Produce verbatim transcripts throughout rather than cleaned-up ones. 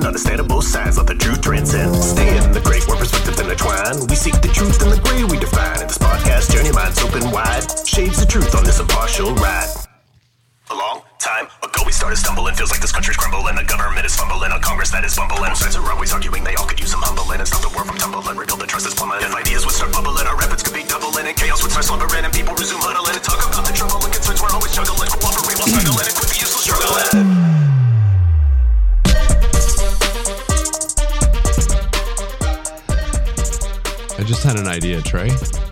understand both sides, let the truth transcend. Stay in the great where perspectives intertwine. We seek the truth in the gray we define. In this podcast journey, minds open wide. Shades the truth on this impartial ride. A long time ago we started stumbling. Feels like this country's crumbling. The government is fumbling. A Congress that is fumbling. Sides are always arguing. They all could use some humbling. And stop the world from tumbling. Rebuild the trust that's plummeting. If ideas would start bubbling, our efforts could be doubling. And chaos would start slumbering. And people resume huddling. And talk about the trouble and concerns we're always juggling. Cooperate while struggling. And quit the useless struggling. I just had an idea, Trey.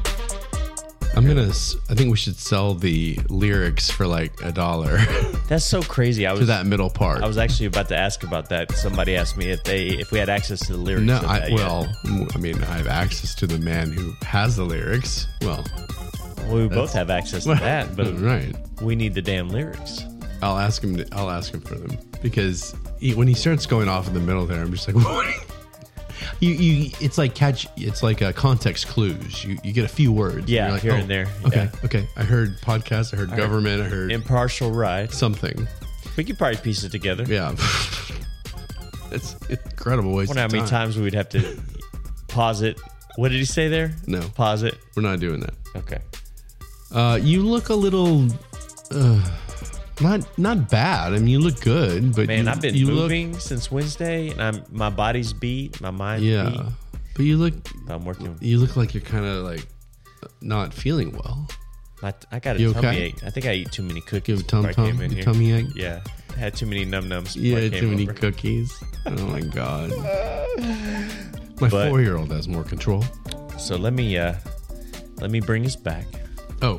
I'm gonna. I think we should sell the lyrics for like a dollar. That's so crazy. I was to that middle part. I was actually about to ask about that. Somebody asked me if they if we had access to the lyrics. No, of I, that well, yet. I mean, I have access to the man who has the lyrics. Well, well we both have access to well, that, but right. we need the damn lyrics. I'll ask him. To, I'll ask him for them because he, when he starts going off in the middle there, I'm just like, what? You, you, it's like catch. It's like a context clues. You, you get a few words. Yeah, and like, here oh, and there. Okay, yeah. okay. I heard podcast. I heard I government. Heard I heard impartial right. Something. We could probably piece it together. Yeah, it's incredible waste. I wonder how many time. times we'd have to pause it. What did he say there? No, pause it. We're not doing that. Okay. Uh, you look a little. Uh, Not not bad. I mean, you look good, but man, you, I've been you moving look, since Wednesday, and I'm my body's beat, my mind's yeah, beat. but you look. I'm working. You look like you're kind of like not feeling well. My, I got a you tummy okay? ache. I think I ate too many cookies. You have a tum before I came tum, in here. tummy ache. Yeah, I had too many num nums. Yeah, too many over. cookies. Oh my god. My but, four year old has more control. So let me uh let me bring us back. Oh.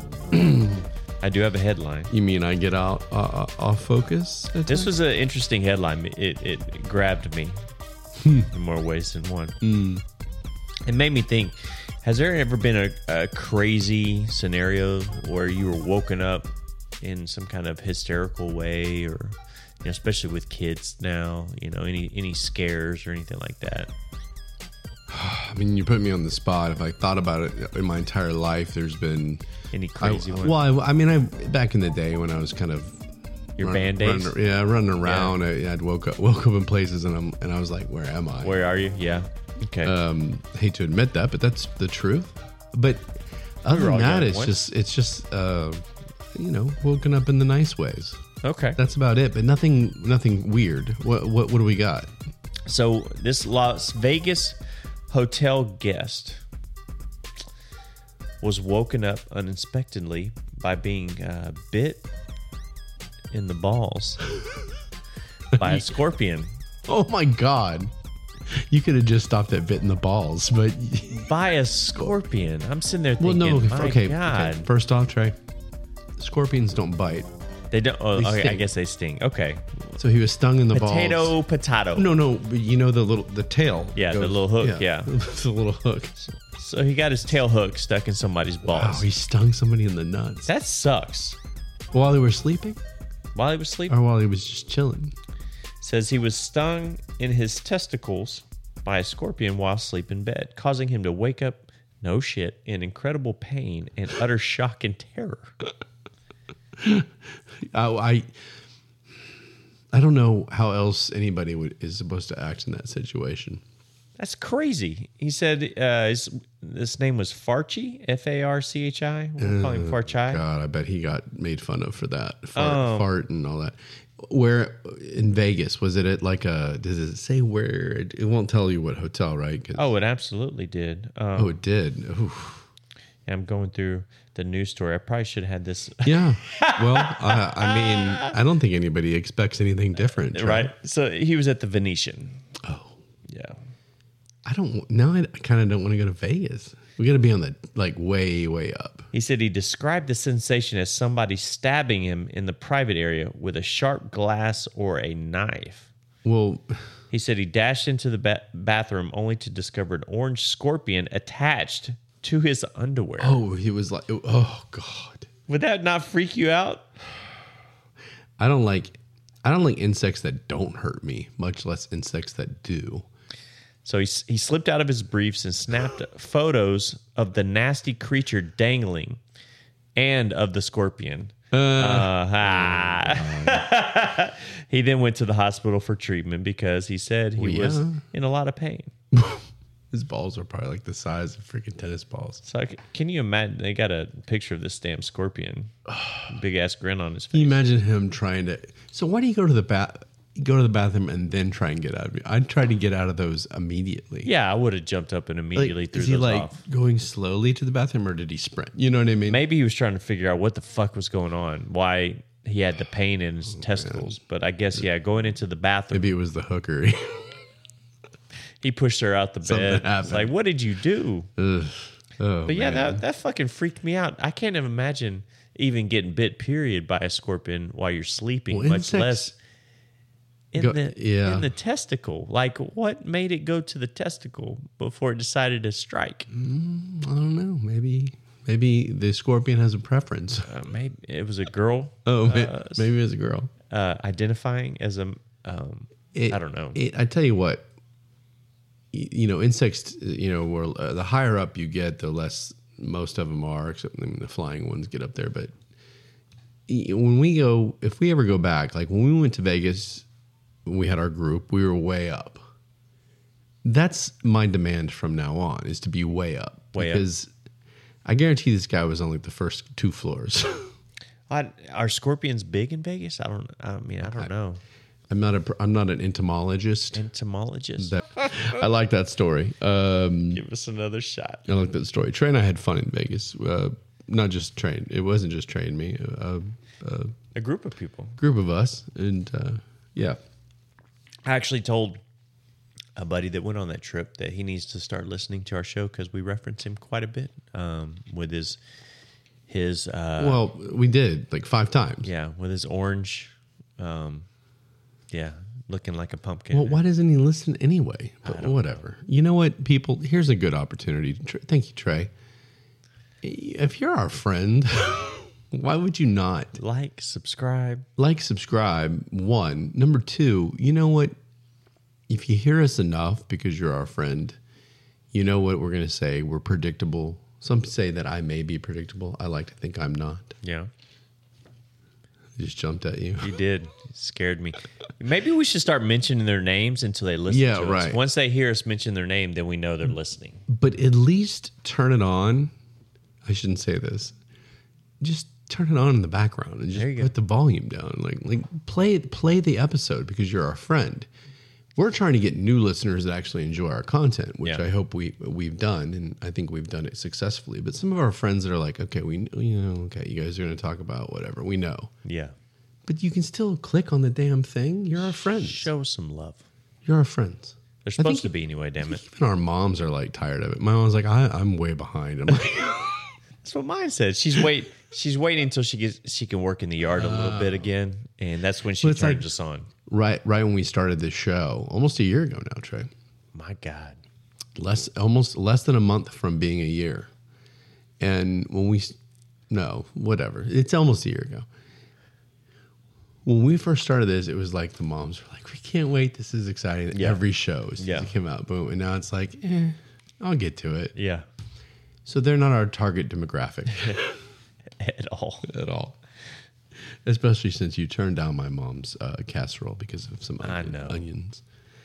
I do have a headline. You mean I get out uh, off focus? This was an interesting headline. It it grabbed me in more ways than one. Mm. It made me think, has there ever been a, a crazy scenario where you were woken up in some kind of hysterical way, or you know, especially with kids now, you know, any any scares or anything like that? I mean, you put me on the spot. If I thought about it in my entire life, there's been any crazy I, one. Well, I, I mean, I back in the day when I was kind of your run, band days, run, yeah, running around. Yeah. I, I'd woke up, woke up in places, and I'm and I was like, where am I? Where are you? Yeah. Okay. Um, hate to admit that, but that's the truth. But other than that, it's just it's just uh, you know, woken up in the nice ways. Okay. That's about it. But nothing nothing weird. What what what do we got? So this Las Vegas hotel guest was woken up unexpectedly by being uh, bit in the balls by a scorpion. Oh my god. You could have just stopped at bit in the balls, but by a scorpion. I'm sitting there thinking, well, no, my okay, God. Okay. First off, Trey, scorpions don't bite. They don't. Oh, they okay, I guess they sting. Okay. So he was stung in the potato, balls. Potato, potato. No, no. But you know the little the tail. Yeah, goes, the little hook. Yeah, yeah. the little hook. So he got his tail hook stuck in somebody's balls. Wow, he stung somebody in the nuts. That sucks. While they were sleeping. While he was sleeping, or while he was just chilling. Says he was stung in his testicles by a scorpion while asleep in bed, causing him to wake up, no shit, in incredible pain and utter shock and terror. I, I I don't know how else anybody would is supposed to act in that situation. That's crazy. He said uh, his, his name was Farchi, F A R C H I. We'll call him Farchi. God, I bet he got made fun of for that. Fart, oh. fart and all that. Where in Vegas, was it at like a, does it say where? It, it won't tell you what hotel, right? Oh, it absolutely did. Um, oh, it did. Oof. I'm going through the news story. I probably should have had this. Yeah. Well, I, I mean, I don't think anybody expects anything different. Right? right? So he was at the Venetian. Oh. Yeah. I don't, now I kind of don't want to go to Vegas. We got to be on the, like, way, way up. He said he described the sensation as somebody stabbing him in the private area with a sharp glass or a knife. Well, he said he dashed into the ba- bathroom only to discover an orange scorpion attached to his underwear. Oh, he was like, oh, God. Would that not freak you out? I don't like, I don't like insects that don't hurt me, much less insects that do. So he, he slipped out of his briefs and snapped photos of the nasty creature dangling and of the scorpion. Uh, Uh, ah. He then went to the hospital for treatment because he said he Well, was yeah. in a lot of pain. his balls are probably like the size of freaking tennis balls. So I c- can you imagine? They got a picture of this damn scorpion, big ass grin on his Can you face. imagine him trying to? So why do you go to the bath? Go to the bathroom and then try and get out of it. I'd try to get out of those immediately. Yeah, I would have jumped up and Like, immediately threw is he those like off. going slowly to the bathroom or did he sprint? You know what I mean? Maybe he was trying to figure out what the fuck was going on, why he had the pain in his testicles. But I guess yeah, going into the bathroom, Maybe it was the hooker. he pushed her out the Something bed. It's happened. like, what did you do? Ugh. Oh, But yeah, man. that, that fucking freaked me out. I can't even imagine even getting bit, period, by a scorpion while you're sleeping, Well, much insects less in go- the yeah. in the testicle. Like, what made it go to the testicle before it decided to strike? I don't know. Maybe maybe the scorpion has a preference. Uh, maybe it was a girl Oh, may- uh, maybe it's a girl. uh, identifying as a. Um, It- I don't know. It, I tell you what, y- you know, insects. You know, where uh, the higher up you get, the less most of them are. Except I mean, the flying ones get up there. But y- when we go, if we ever go back, like when we went to Vegas, when we had our group, we were way up. That's my demand from now on: is to be way up. Way up. because I guarantee this guy was on like the first two floors. I, are scorpions big in Vegas? I don't. I mean, I don't know. I'm not a. pr- I'm not an entomologist. Entomologist. That, I like that story. Um, Give us another shot. I like that story. Trey and I had fun in Vegas. Uh, not just Trey. It wasn't just Trey and me. A, a A group of people. group of us, and uh, yeah, I actually told a buddy that went on that trip that he needs to start listening to our show because we reference him quite a bit um, with his his uh, well, we did like five times. yeah with his orange, um, yeah, looking like a pumpkin. Well, why doesn't he listen anyway? But whatever. You know what, people? Here's a good opportunity. Tr- Thank you, Trey. If you're our friend, why would you not Like, subscribe. like, subscribe? One. Number two. You know what? If you hear us enough because you're our friend, you know what we're going to say. We're predictable. Some say that I may be predictable. I like to think I'm not. Yeah, I just jumped at you. you did. It scared me. Maybe we should start mentioning their names until they listen Yeah, to us. right. Once they hear us mention their name, then we know they're listening. But at least turn it on. I shouldn't say this. Just turn it on in the background and just There you go. put the volume down. Like like play play the episode because you're our friend. We're trying to get new listeners that actually enjoy our content, which Yeah. I hope we we've done, and I think we've done it successfully. But some of our friends that are like, okay, we you know, okay, you guys are going to talk about whatever we know, Yeah, but you can still click on the damn thing. You're our friends. show us some love. You're our friends. They're I think supposed to be anyway. Damn it. Even our moms are like tired of it. My mom's like, I, I'm way behind. I'm like. That's what mine said. She's wait. She's waiting until she gets she can work in the yard a little bit again, and that's when she Well, it's turns like- us on. Right, right when we started this show, almost a year ago now, Trey. My God, Less, almost less than a month from being a year, and when we, no, whatever, it's almost a year ago. When we first started this, it was like the moms were like, "We can't wait! This is exciting! Yeah. Every show is Yeah. to come out, boom!" And now it's like, eh, I'll get to it. yeah, So they're not our target demographic at all. at all. Especially since you turned down my mom's uh, casserole because of some I onion, know. onions.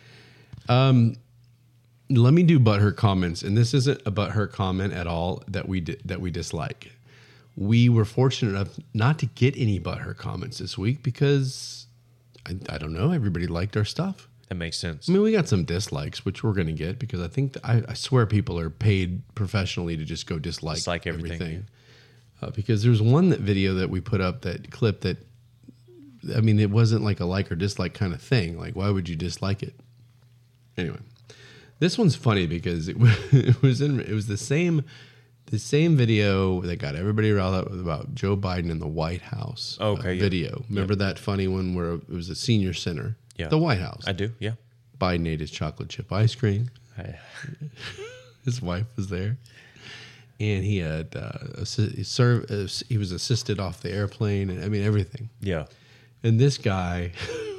Um, let me do butthurt comments, and this isn't a butthurt comment at all that we di- that we dislike. We were fortunate enough not to get any butthurt comments this week because I, I don't know, everybody liked our stuff. That makes sense. I mean, we got some dislikes, which we're going to get because I think th- I, I swear people are paid professionally to just go dislike, Dislike everything, Uh, because there's one that video that we put up, that clip that, I mean, it wasn't like a like or dislike kind of thing. Like, why would you dislike it? Anyway, this one's funny because it, was- it was in it was the same the same video that got everybody riled up about Joe Biden in the White House. uh, Okay, yeah. video. Remember that funny one where it was a senior center, Yeah. the White House. I do. Yeah. Biden ate his chocolate chip ice cream. I, His wife was there, and he had uh, assi- he served. Uh, he was assisted off the airplane, and I mean everything. yeah. And this guy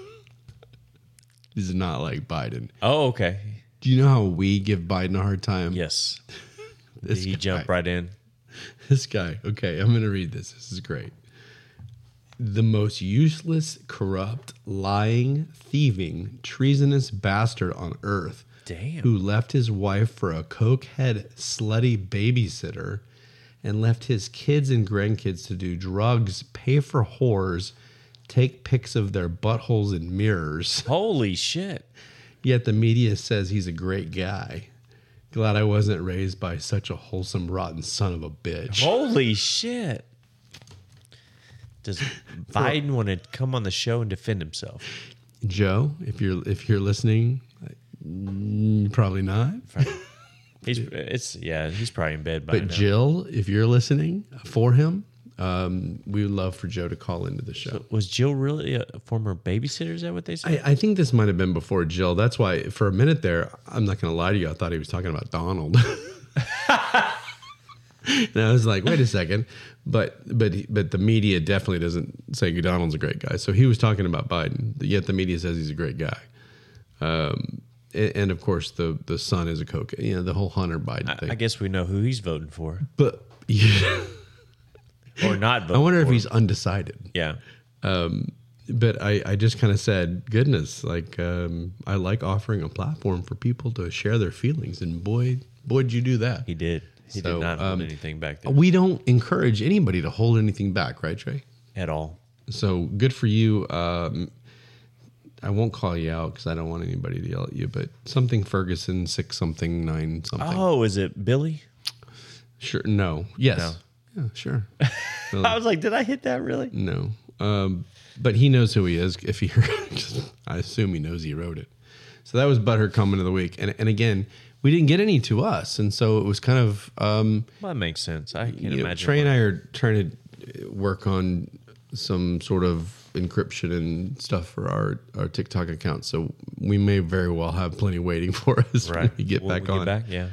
is not like Biden. Oh, okay. Do you know how we give Biden a hard time? Yes. This he guy. jumped right in. This guy. Okay, I'm going to read this. This is great. the most useless, corrupt, lying, thieving, treasonous bastard on earth. Damn. Who left his wife for a cokehead, slutty babysitter and left his kids and grandkids to do drugs, pay for whores, take pics of their buttholes in mirrors. Holy shit. Yet the media says he's a great guy. Glad I wasn't raised by such a wholesome, rotten son of a bitch. Holy shit. Does Biden want to come on the show and defend himself? Joe, if you're if you're listening, mm, probably not. He's it's yeah, he's probably in bed by But now. Jill, if you're listening for him, um, we would love for Joe to call into the show. So was Jill really a former babysitter? Is that what they said? I, I think this might have been before Jill. That's why for a minute there, I'm not going to lie to you, I thought he was talking about Donald. And I was like, wait a second. But but but the media definitely doesn't say Donald's a great guy. So he was talking about Biden, yet the media says he's a great guy. Um, and, and of course, the the son is a coke. You know, the whole Hunter Biden I, thing. I guess we know who he's voting for. But yeah. Or not voting I wonder for. if he's undecided. Yeah. Um, but I, I just kind of said, goodness, like um, I like offering a platform for people to share their feelings. And boy, boy, did you do that. He did. He So, did not hold um, anything back there We don't encourage anybody to hold anything back, right, Trey? at all. So good for you. Um, I won't call you out because I don't want anybody to yell at you, but something Ferguson, six something, nine something. Oh, is it Billy? Sure. No. Yes. No. Yeah, sure. I was like, did I hit that really? No. Um, but he knows who he is. If he heard, I assume he knows he wrote it. So that was Butthurt comment of the week. And and again, we didn't get any to us. And so it was kind of, um, Well, that makes sense. I can you know, imagine. Trey and why. I are trying to work on some sort of encryption and stuff for our, our TikTok account. So we may very well have plenty waiting for us right. when we get When back we on. Get back, yeah.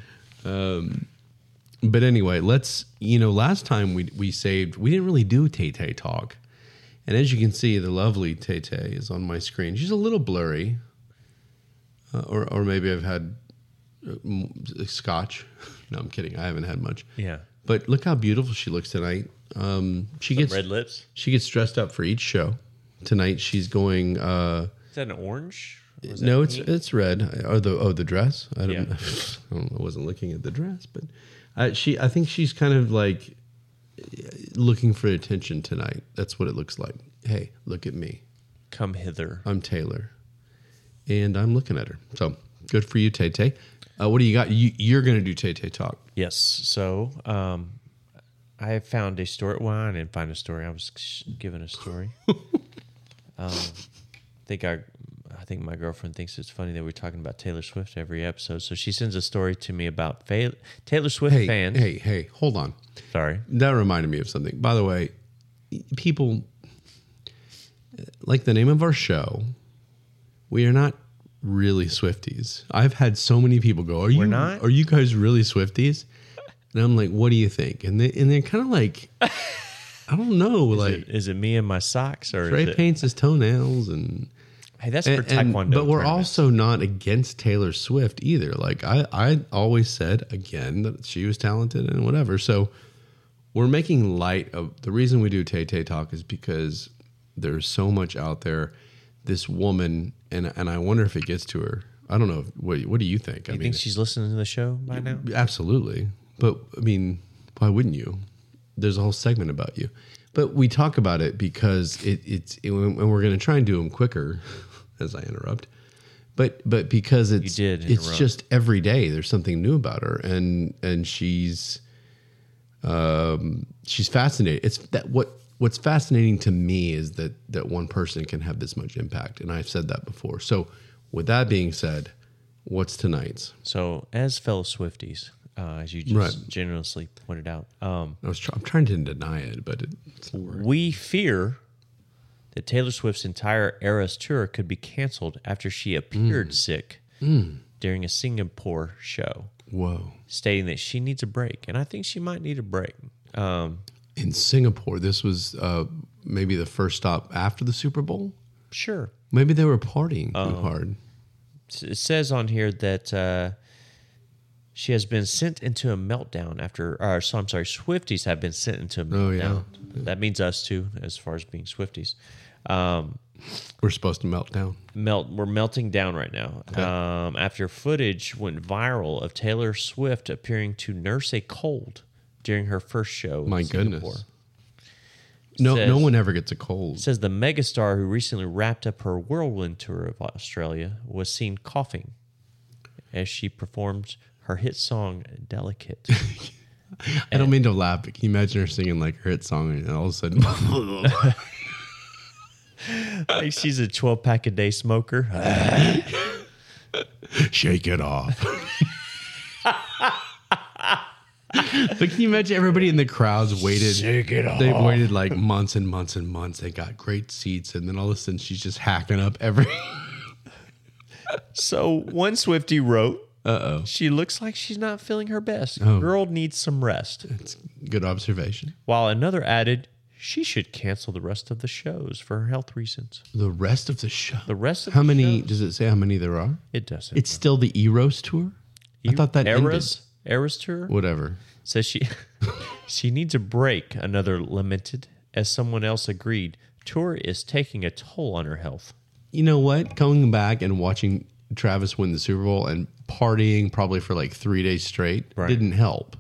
But anyway, let's, you know, last time we we saved, we didn't really do Tay Tay talk. And as you can see, the lovely Tay Tay is on my screen. She's a little blurry. Uh, or, or maybe I've had uh, m- scotch. No, I'm kidding. I haven't had much. Yeah. But look how beautiful she looks tonight. Um, she gets Red lips. she gets dressed up for each show. Tonight she's going. Uh, Is that an orange? Or is that no, it's pink? it's red. Oh, the oh the dress. I don't. Yeah. know. I don't know. I wasn't looking at the dress, but uh, she. I think she's kind of like looking for attention tonight. That's what it looks like. Hey, look at me. Come hither. I'm Taylor, and I'm looking at her. So good for you, Tay Tay. Uh, what do you got? You, you're going to do Tay Tay talk. Yes. So um, I found a story. Well, I didn't find a story. I was sh- given a story. um, I think I, I think my girlfriend thinks it's funny that we're talking about Taylor Swift every episode. So she sends a story to me about fa- Taylor Swift Hey, fans. hey, hey! Hold on. Sorry. That reminded me of something. By the way, people like the name of our show. We are not really Swifties. I've had so many people go, "Are you? not? Are you guys really Swifties?" And I'm like, "What do you think?" And they and they're kind of like, I don't know, Is, like it, is it me and my socks, or Trey is it, paints his toenails and. hey, that's for And, and- Taekwondo. but we're tournaments. also not against Taylor Swift either. Like I, I always said again that she was talented and whatever. So we're making light of the reason we do Tay Tay Talk is because there's so much out there. This woman, and and I wonder if it gets to her. I don't know. What what do you think? You I mean, think she's listening to the show by now? absolutely. But I mean, why wouldn't you? There's a whole segment about you. But we talk about it because it, it's, it, and we're going to try and do them quicker as I interrupt. But but because it's You did it's interrupt. just every day there's something new about her, and and she's um she's fascinating. It's that what what's fascinating to me is that that one person can have this much impact, and I've said that before. So with that being said, what's tonight's? So, as fellow Swifties, uh, as you just Right. generously pointed out, um, I was try, I'm trying to deny it, but it, it's not working. we fear that Taylor Swift's entire Eras tour could be canceled after she appeared sick during a Singapore show, Whoa. stating that she needs a break. And I think she might need a break. Um, In Singapore, this was uh, maybe the first stop after the Super Bowl. sure. Maybe they were partying too hard. It says on here that uh, she has been sent into a meltdown after, or so I'm sorry, Swifties have been sent into a Oh, yeah. meltdown that means us too, as far as being Swifties. Um, We're supposed to melt down. melt. We're melting down right now. Okay. Um, after footage went viral of Taylor Swift appearing to nurse a cold during her first show. My in Singapore. goodness. No, Says- no one ever gets a cold. Says the megastar who recently wrapped up her whirlwind tour of Australia was seen coughing as she performed her hit song "Delicate." I don't mean to laugh, but can you imagine her singing like her hit song and all of a sudden, Like she's a twelve pack a day smoker. shake it off. But can you imagine everybody in the crowds waited? Shake it off. They waited like months and months and months. They got great seats, and then all of a sudden she's just hacking up every. So one Swiftie wrote, Uh oh, "She looks like she's not feeling her best. Oh. Girl needs some rest." it's good observation. While another added, "She should cancel the rest of the shows for health reasons." The rest of the show. The rest of how the many? shows? Does it say how many there are? It doesn't. It's still the Eros tour. I thought that Eras Eras tour ended. Whatever. says she she needs a break. Another lamented, as someone else agreed. Tour is taking a toll on her health. You know what? Coming back and watching Travis win the Super Bowl and partying probably for like three days straight Right. didn't help.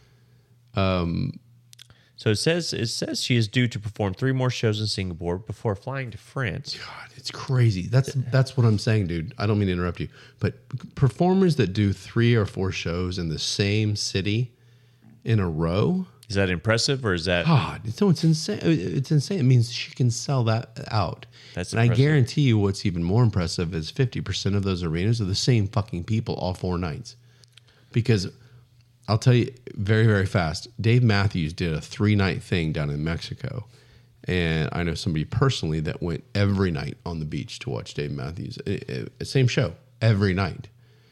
So it says it says she is due to perform three more shows in Singapore before flying to France. God, it's crazy. That's that's what I'm saying, dude. I don't mean to interrupt you, but performers that do three or four shows in the same city in a row, Is that impressive, or is that God, it's, no, it's insane. It's insane. It means she can sell that out. That's and I impressive. guarantee you, what's even more impressive is fifty percent of those arenas are the same fucking people all four nights. Because I'll tell you very, very fast. Dave Matthews did a three night thing down in Mexico. And I know somebody personally that went every night on the beach to watch Dave Matthews. It, it, same show every night.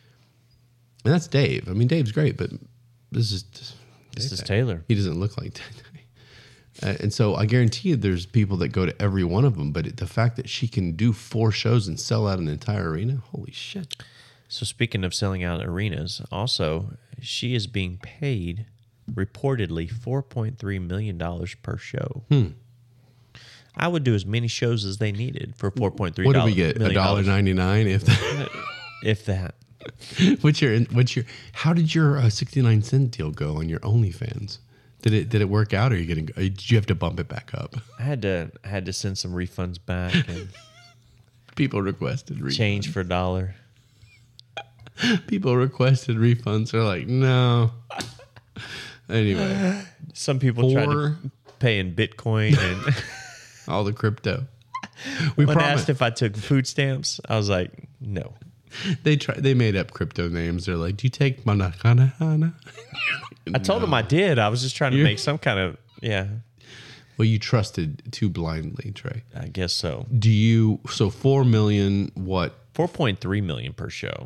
And that's Dave. I mean, Dave's great, but this is this is Taylor? he doesn't look like that. Uh, and so I guarantee you there's people that go to every one of them. But it, the fact that she can do four shows and sell out an entire arena, holy shit. So speaking of selling out arenas, also she is being paid reportedly four point three million dollars per show. Hmm. I would do as many shows as they needed for four point three. What did we get? A dollar ninety nine. If that. If that. what's your what's your how did your uh, sixty-nine cent deal go on your OnlyFans? Did it did it work out, or are you getting? Did you have to bump it back up? I had to I had to send some refunds back and People requested refunds. change for a dollar. People requested refunds. They're like, no. Anyway, Some people tried Four- to pay in Bitcoin, and all the crypto. We when promised asked if I took food stamps, I was like, no. they try. They made up crypto names. They're like, do you take Manahana? I told them I did. I was just trying to You- make some kind of yeah. Well, you trusted too blindly, Trey. I guess so. Do you? So four million. What? Four point three million per show.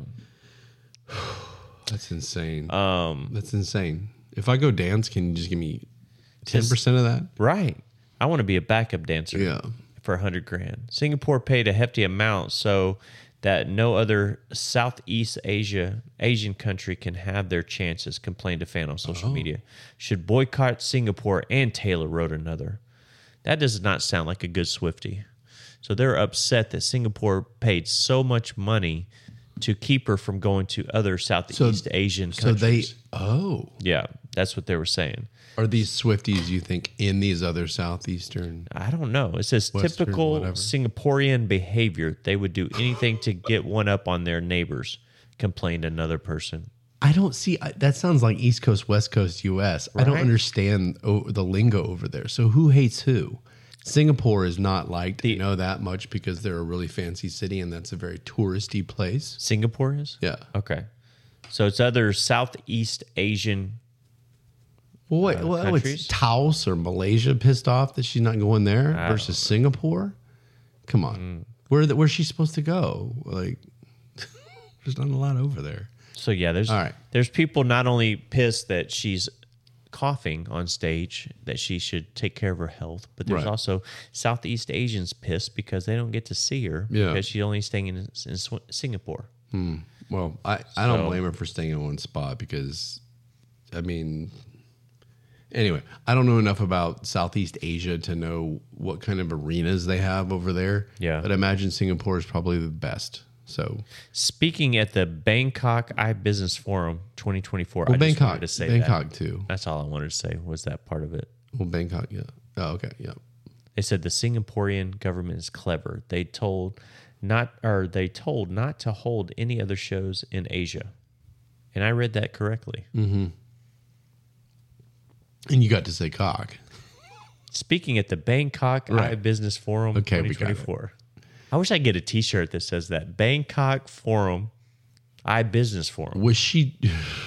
That's insane. Um, That's insane. If I go dance, can you just give me ten percent of that? right. I want to be a backup dancer. Yeah. For a hundred grand. Singapore paid a hefty amount so that no other Southeast Asia Asian country can have their chances, complained a fan on social Oh. media. Should boycott Singapore, and Taylor wrote another. That does not sound like a good Swiftie. So they're upset that Singapore paid so much money to keep her from going to other Southeast Asian So they. countries. Oh, Yeah, that's what they were saying. are these Swifties? You think in these other southeastern? I don't know. It says Western, typical whatever. Singaporean behavior. They would do anything to get one up on their neighbors, complained another person. I don't see. I- That sounds like East Coast, West Coast, U S. I don't Right. understand o- the lingo over there. So who hates who? Singapore is not liked. I know that much because they're a really fancy city and that's a very touristy place. Singapore is? Yeah. Okay. So it's other Southeast Asian. Well, wait, Uh, well, countries? it's Taos or Malaysia pissed off that she's not going there I versus Singapore. Come on, Mm. where the, where's she supposed to go? Like, there's not a lot over there. So yeah, there's All right. there's people not only pissed that she's coughing on stage, that she should take care of her health, but there's Right. also Southeast Asians pissed because they don't get to see her Yeah. because she's only staying in, in Sw- Singapore. Well, I, I don't So- blame her for staying in one spot because, I mean, Anyway, I don't know enough about Southeast Asia to know what kind of arenas they have over there. Yeah. But I imagine Singapore is probably the best. So, Speaking at the Bangkok iBusiness Forum twenty twenty-four, well, I just Bangkok, wanted to say Bangkok that. too. That's all I wanted to say was that part of it. Well, Bangkok, yeah. Oh, okay, yeah. They said the Singaporean government is clever. They told not or they told not to hold any other shows in Asia. And I read that correctly. Mm-hmm. And you got to say cock. Speaking at the Bangkok Right. iBusiness Forum Okay, we got twenty twenty-four. I wish I could get a t-shirt that says that. Bangkok Forum iBusiness Forum. Was she?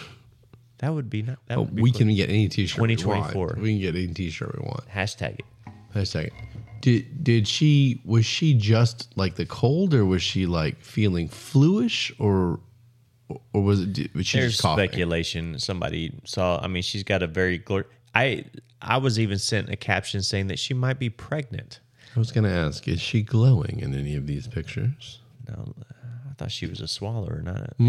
That would be not that Oh, would be we cool. can get any T-shirt we twenty twenty-four. want. We can get any T-shirt we want. Hashtag it. Hashtag it. Did did she? Was she just like the cold, or was she like feeling fluish, or or was it? Was she There's just coughing? speculation. Somebody saw. I mean, she's got a very. Glor- I I was even sent a caption saying that she might be pregnant. I was going to ask: is she glowing in any of these pictures? No, I thought she was a swallower, not. A,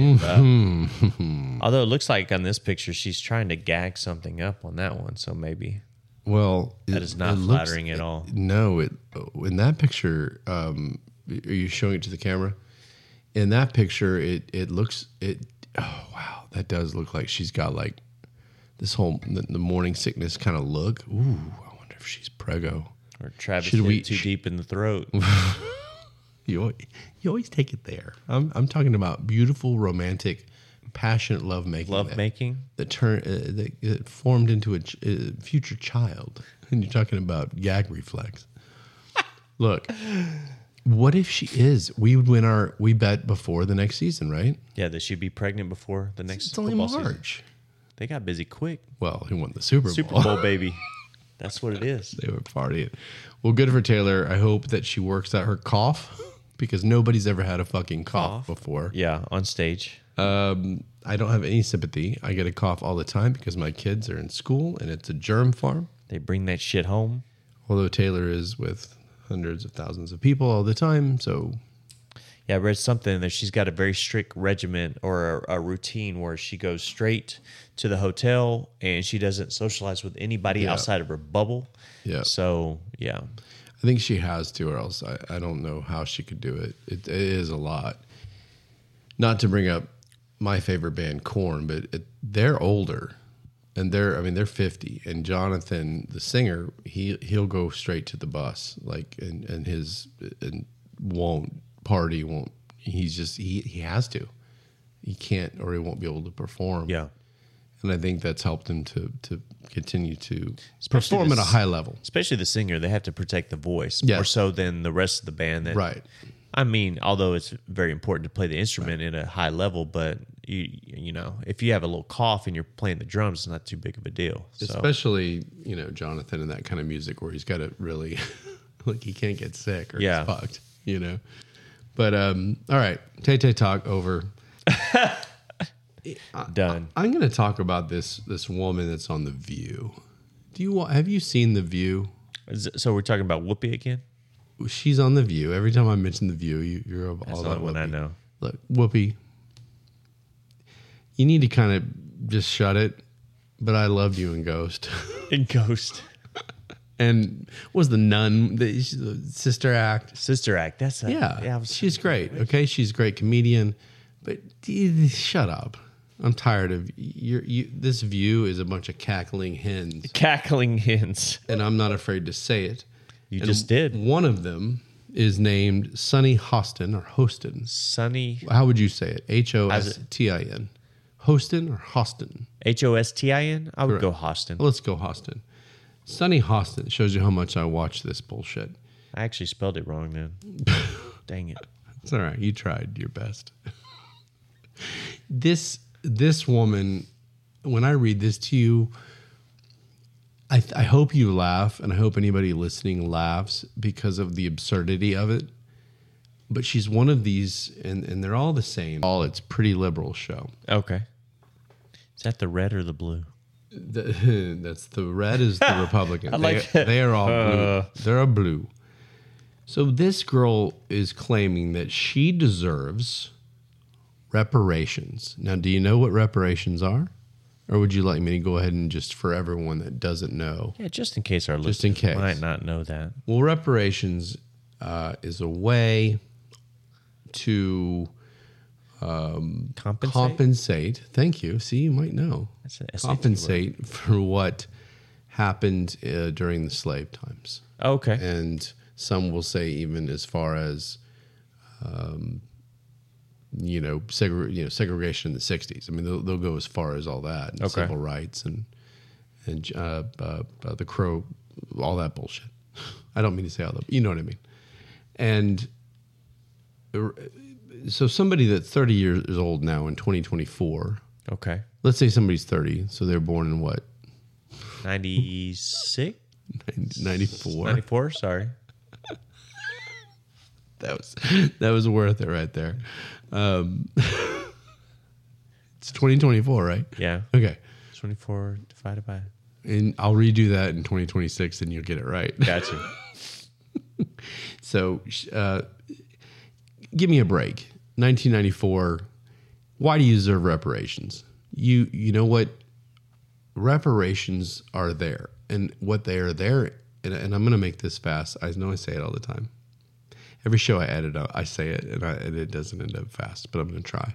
Mm-hmm. uh, although it looks like on this picture she's trying to gag something up on that one, so maybe Well, that it- is not it looks- flattering at all. No, it in that picture. Um, are you showing it to the camera? In that picture, it it looks it. Oh wow, that does look like she's got like this whole the, the morning sickness kind of look. Ooh, I wonder if she's prego. Or Travis Should hit we- too sh- deep in the throat. You always, you always take it there. I'm I'm talking about beautiful, romantic, passionate love making. Love that, making. that turn uh, that uh, formed into a, ch- a future child, and you're talking about gag reflex. Look, what if she is? We would win our we bet before the next season, right? Yeah, that she'd be pregnant before the next It's only football season. March. They got busy quick. Well, he won the Super Bowl. Super Bowl, baby. That's what it is. They were partying. Well, good for Taylor. I hope that she works out her cough because nobody's ever had a fucking cough, Cough? before. Yeah, on stage. Um, I don't have any sympathy. I get a cough all the time because my kids are in school and it's a germ farm. They bring that shit home. Although Taylor is with hundreds of thousands of people all the time, so Yeah, I read something that she's got a very strict regimen or a, a routine where she goes straight to the hotel and she doesn't socialize with anybody Yeah. outside of her bubble. yeah. So, yeah. I think she has to, or else I, I don't know how she could do it. it. It is a lot. Not to bring up my favorite band, Korn, but it, they're older, and they're I mean they're fifty. And Jonathan, the singer, he he'll go straight to the bus, like and and his and won't party, won't. He's just he he has to. He can't, or he won't be able to perform. Yeah. And I think that's helped him to to continue to Especially perform at a this- high level. Especially the singer, they have to protect the voice Yes. more so than the rest of the band. That, Right. I mean, although it's very important to play the instrument at a high level, but you you know, if you have a little cough and you're playing the drums, it's not too big of a deal. So, Especially, you know, Jonathan and that kind of music where he's got to really, like, he can't get sick or Yeah. he's fucked, you know. But, um, all right, Tay Tay talk over. done. I'm going to talk about this this woman that's on The View. Do you wa- have you seen The View? Is it- so we're talking about Whoopi again? She's on The View. Every time I mention The View, you, you're all That's the about only one I Whoopi. know. Look, Whoopi, you need to kind of just shut it. But I loved you in Ghost. In Ghost. And what was the nun, the, the Sister Act? Sister Act. That's a, Yeah, yeah I was, she's great. Okay, she's a great comedian, but d- shut up. I'm tired of your. You, this View is a bunch of cackling hens, cackling hens. and I'm not afraid to say it. You And just did. One of them is named Sunny Hostin or Hostin. Sunny How would you say it? H O S T I N. Hostin or Hostin? H O S T I N. I would Correct. go Hostin. Well, let's go Hostin. Sunny Hostin shows you how much I watch this bullshit. I actually spelled it wrong then. Dang it. It's all right. You tried your best. this this woman, when I read this to you, I, th- I hope you laugh, and I hope anybody listening laughs because of the absurdity of it. But she's one of these, and, and they're all the same. All it's pretty liberal show. Okay. Is that the red or the blue? The, that's the red is the Republican. I like they, it. they are all blue. Uh. They're all blue. So this girl is claiming that she deserves reparations. Now, do you know what reparations are? Or would you like me to go ahead and just for everyone that doesn't know? Yeah, just in case our Just in listeners case. might not know that. Well, reparations uh, is a way to Compensate. compensate. Thank you. See, you might know. That's an S A T Compensate for what happened uh, during the slave times. Okay. And some will say even as far as, um, you know, segre- you know, segregation in the sixties. I mean, they'll, they'll go as far as all that, and Okay. civil rights and and uh, uh, uh, the Crow, all that bullshit. I don't mean to say all that, but you know what I mean. And uh, so somebody that's thirty years old now in twenty twenty-four, Okay. let's say somebody's thirty, so they're born in what, ninety-six? ninety-four? ninety-four, sorry. That was that was worth it right there. Um, it's twenty twenty-four, right? Yeah. Okay. twenty-four divided by. And I'll redo that in twenty twenty-six and you'll get it right. Gotcha. So uh, give me a break. nineteen ninety-four, why do you deserve reparations? You you know what? Reparations are there. And what they are there, and, and I'm going to make this fast. I know I say it all the time. Every show I edit, I say it, and, I, and it doesn't end up fast, but I'm going to try.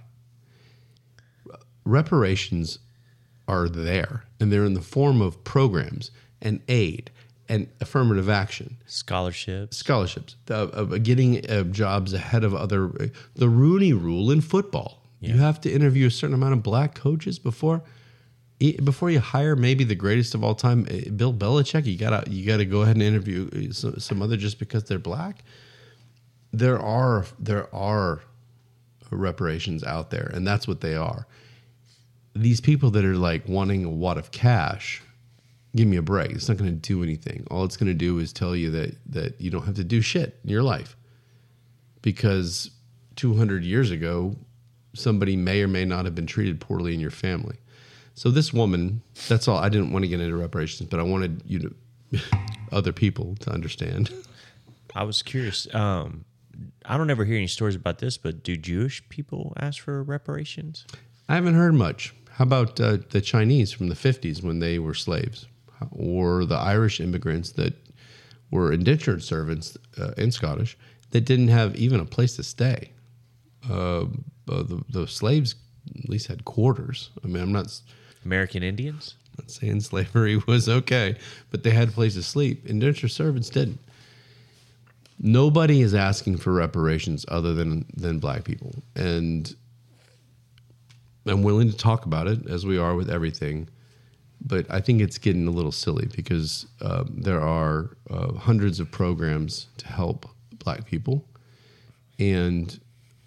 Reparations are there, and they're in the form of programs and aid and affirmative action, Scholarships. scholarships, uh, uh, getting uh, jobs ahead of other. Uh, the Rooney Rule in football. Yeah. You have to interview a certain amount of black coaches before e- before you hire maybe the greatest of all time, uh, Bill Belichick. You gotta you gotta go ahead and interview some, some other just because they're black. There are there are reparations out there, and that's what they are. These people that are like wanting a wad of cash, give me a break. It's not going to do anything. All it's going to do is tell you that that you don't have to do shit in your life, because two hundred years ago, somebody may or may not have been treated poorly in your family. So this woman, that's all. I didn't want to get into reparations, but I wanted you to other people to understand. I was curious. Um, I don't ever hear any stories about this, but do Jewish people ask for reparations? I haven't heard much. How about uh, the Chinese from the fifties when they were slaves, or the Irish immigrants that were indentured servants uh, and Scottish that didn't have even a place to stay? Uh, uh, the, the slaves at least had quarters. I mean, I'm not, American Indians? not saying slavery was okay, but they had a place to sleep. Indentured servants didn't. Nobody is asking for reparations other than than black people, and I'm willing to talk about it as we are with everything. But I think it's getting a little silly because uh, there are uh, hundreds of programs to help black people, and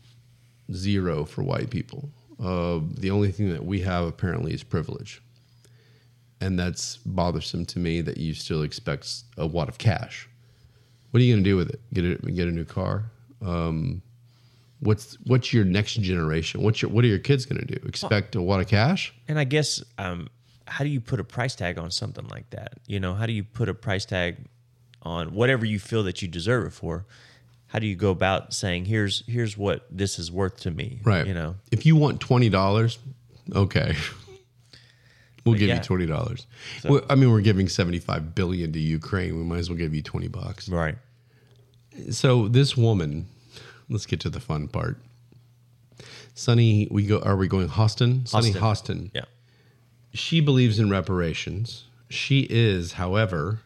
zero for white people. Uh, the only thing that we have apparently is privilege, and that's bothersome to me. That you still expect a wad of cash. What are you going to do with it? Get it? Get a new car? Um, what's what's your next generation? What's your what are your kids going to do? Expect a wad of cash? And I guess, um, how do you put a price tag on something like that? You know, how do you put a price tag on whatever you feel that you deserve it for? How do you go about saying, here's here's what this is worth to me? Right. You know, If you want twenty dollars, okay, we'll But give yeah. you twenty dollars. So- Well, I mean, we're giving seventy five billion to Ukraine. We might as well give you twenty bucks. right. So this woman, let's get to the fun part. Sonny, we go. Are we going Hostin? Sonny Hostin. Yeah. She believes in reparations. She is, however,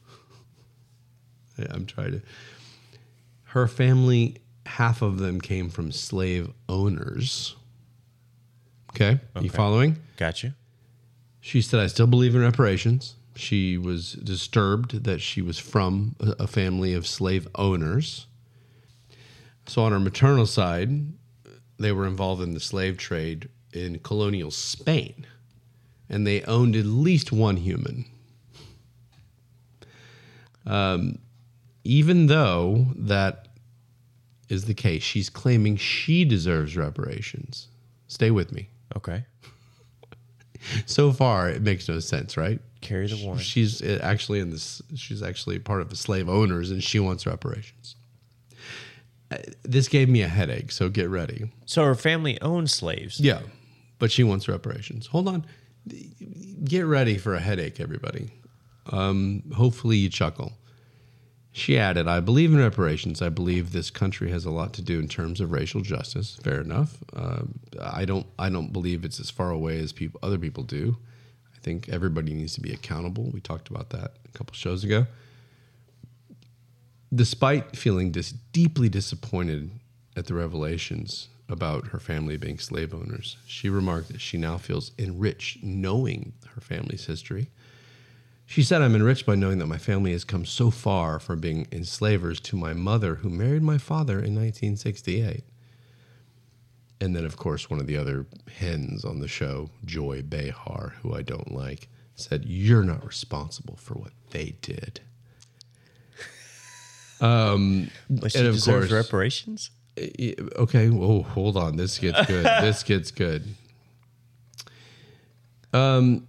I'm trying to. Her family, half of them came from slave owners. Okay, Okay. you following? Gotcha. She said, I still believe in reparations. She was disturbed that she was from a, a family of slave owners. So on her maternal side, they were involved in the slave trade in colonial Spain, and they owned at least one human. Um, even though that is the case, she's claiming she deserves reparations. Stay with me. Okay. So far, it makes no sense, right? Carry the one. She's actually in this. She's actually part of the slave owners, and she wants reparations. Uh, This gave me a headache, so get ready. So her family owned slaves. Yeah, but she wants reparations. Hold on. get ready for a headache, everybody. Um, hopefully you chuckle. She added, I believe in reparations. I believe this country has a lot to do in terms of racial justice. Fair enough. Uh, I don't I don't believe it's as far away as people other people do. I think everybody needs to be accountable. We talked about that a couple shows ago. Despite feeling dis- deeply disappointed at the revelations about her family being slave owners, she remarked that she now feels enriched knowing her family's history. She said, I'm enriched by knowing that my family has come so far from being enslavers to my mother, who married my father in nineteen sixty-eight. And then, of course, one of the other hens on the show, Joy Behar, who I don't like, said, you're not responsible for what they did. Um, But she and of deserves course- reparations? Okay, whoa, hold on. This gets good. This gets good. Um,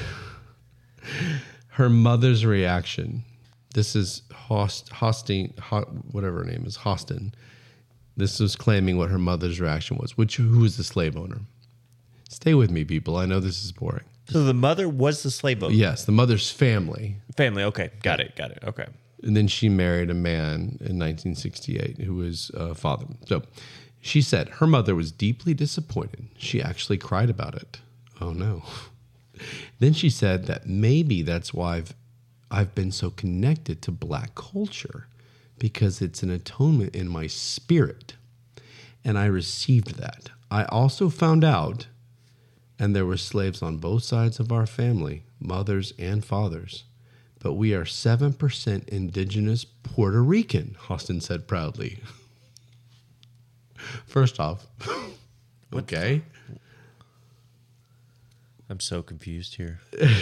her mother's reaction. This is Host, Hosting, Ho, whatever her name is, Hostin. This was claiming what her mother's reaction was. Which who was the slave owner? Stay with me, people. I know this is boring. So the mother was the slave owner? Yes, the mother's family. Family, okay. Got it, got it, okay. And then she married a man in nineteen sixty-eight who was a father. So she said her mother was deeply disappointed. She actually cried about it. Oh, no. Then she said that maybe that's why I've, I've been so connected to black culture, because it's an atonement in my spirit. And I received that. I also found out, and there were slaves on both sides of our family, mothers and fathers, but we are seven percent indigenous Puerto Rican, Hostin said proudly. First off, okay. I'm so confused here.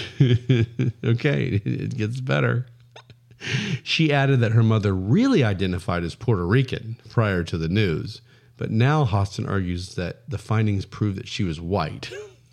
Okay, it gets better. She added that her mother really identified as Puerto Rican prior to the news, but now Hostin argues that the findings prove that she was white.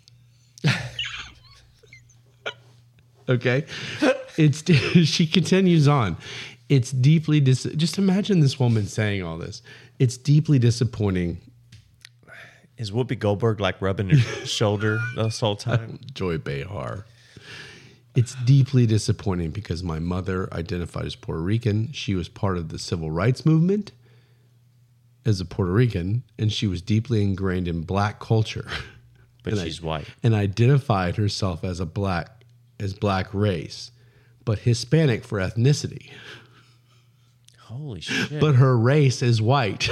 Okay, it's she continues on. It's deeply dis. Just imagine this woman saying all this. It's deeply disappointing. Is Whoopi Goldberg like rubbing her shoulder this whole time? Joy Behar. It's deeply disappointing because my mother identified as Puerto Rican. She was part of the civil rights movement as a Puerto Rican, and she was deeply ingrained in black culture. But And she's I, white. and identified herself as a black as black race, but Hispanic for ethnicity. Holy shit. But her race is white.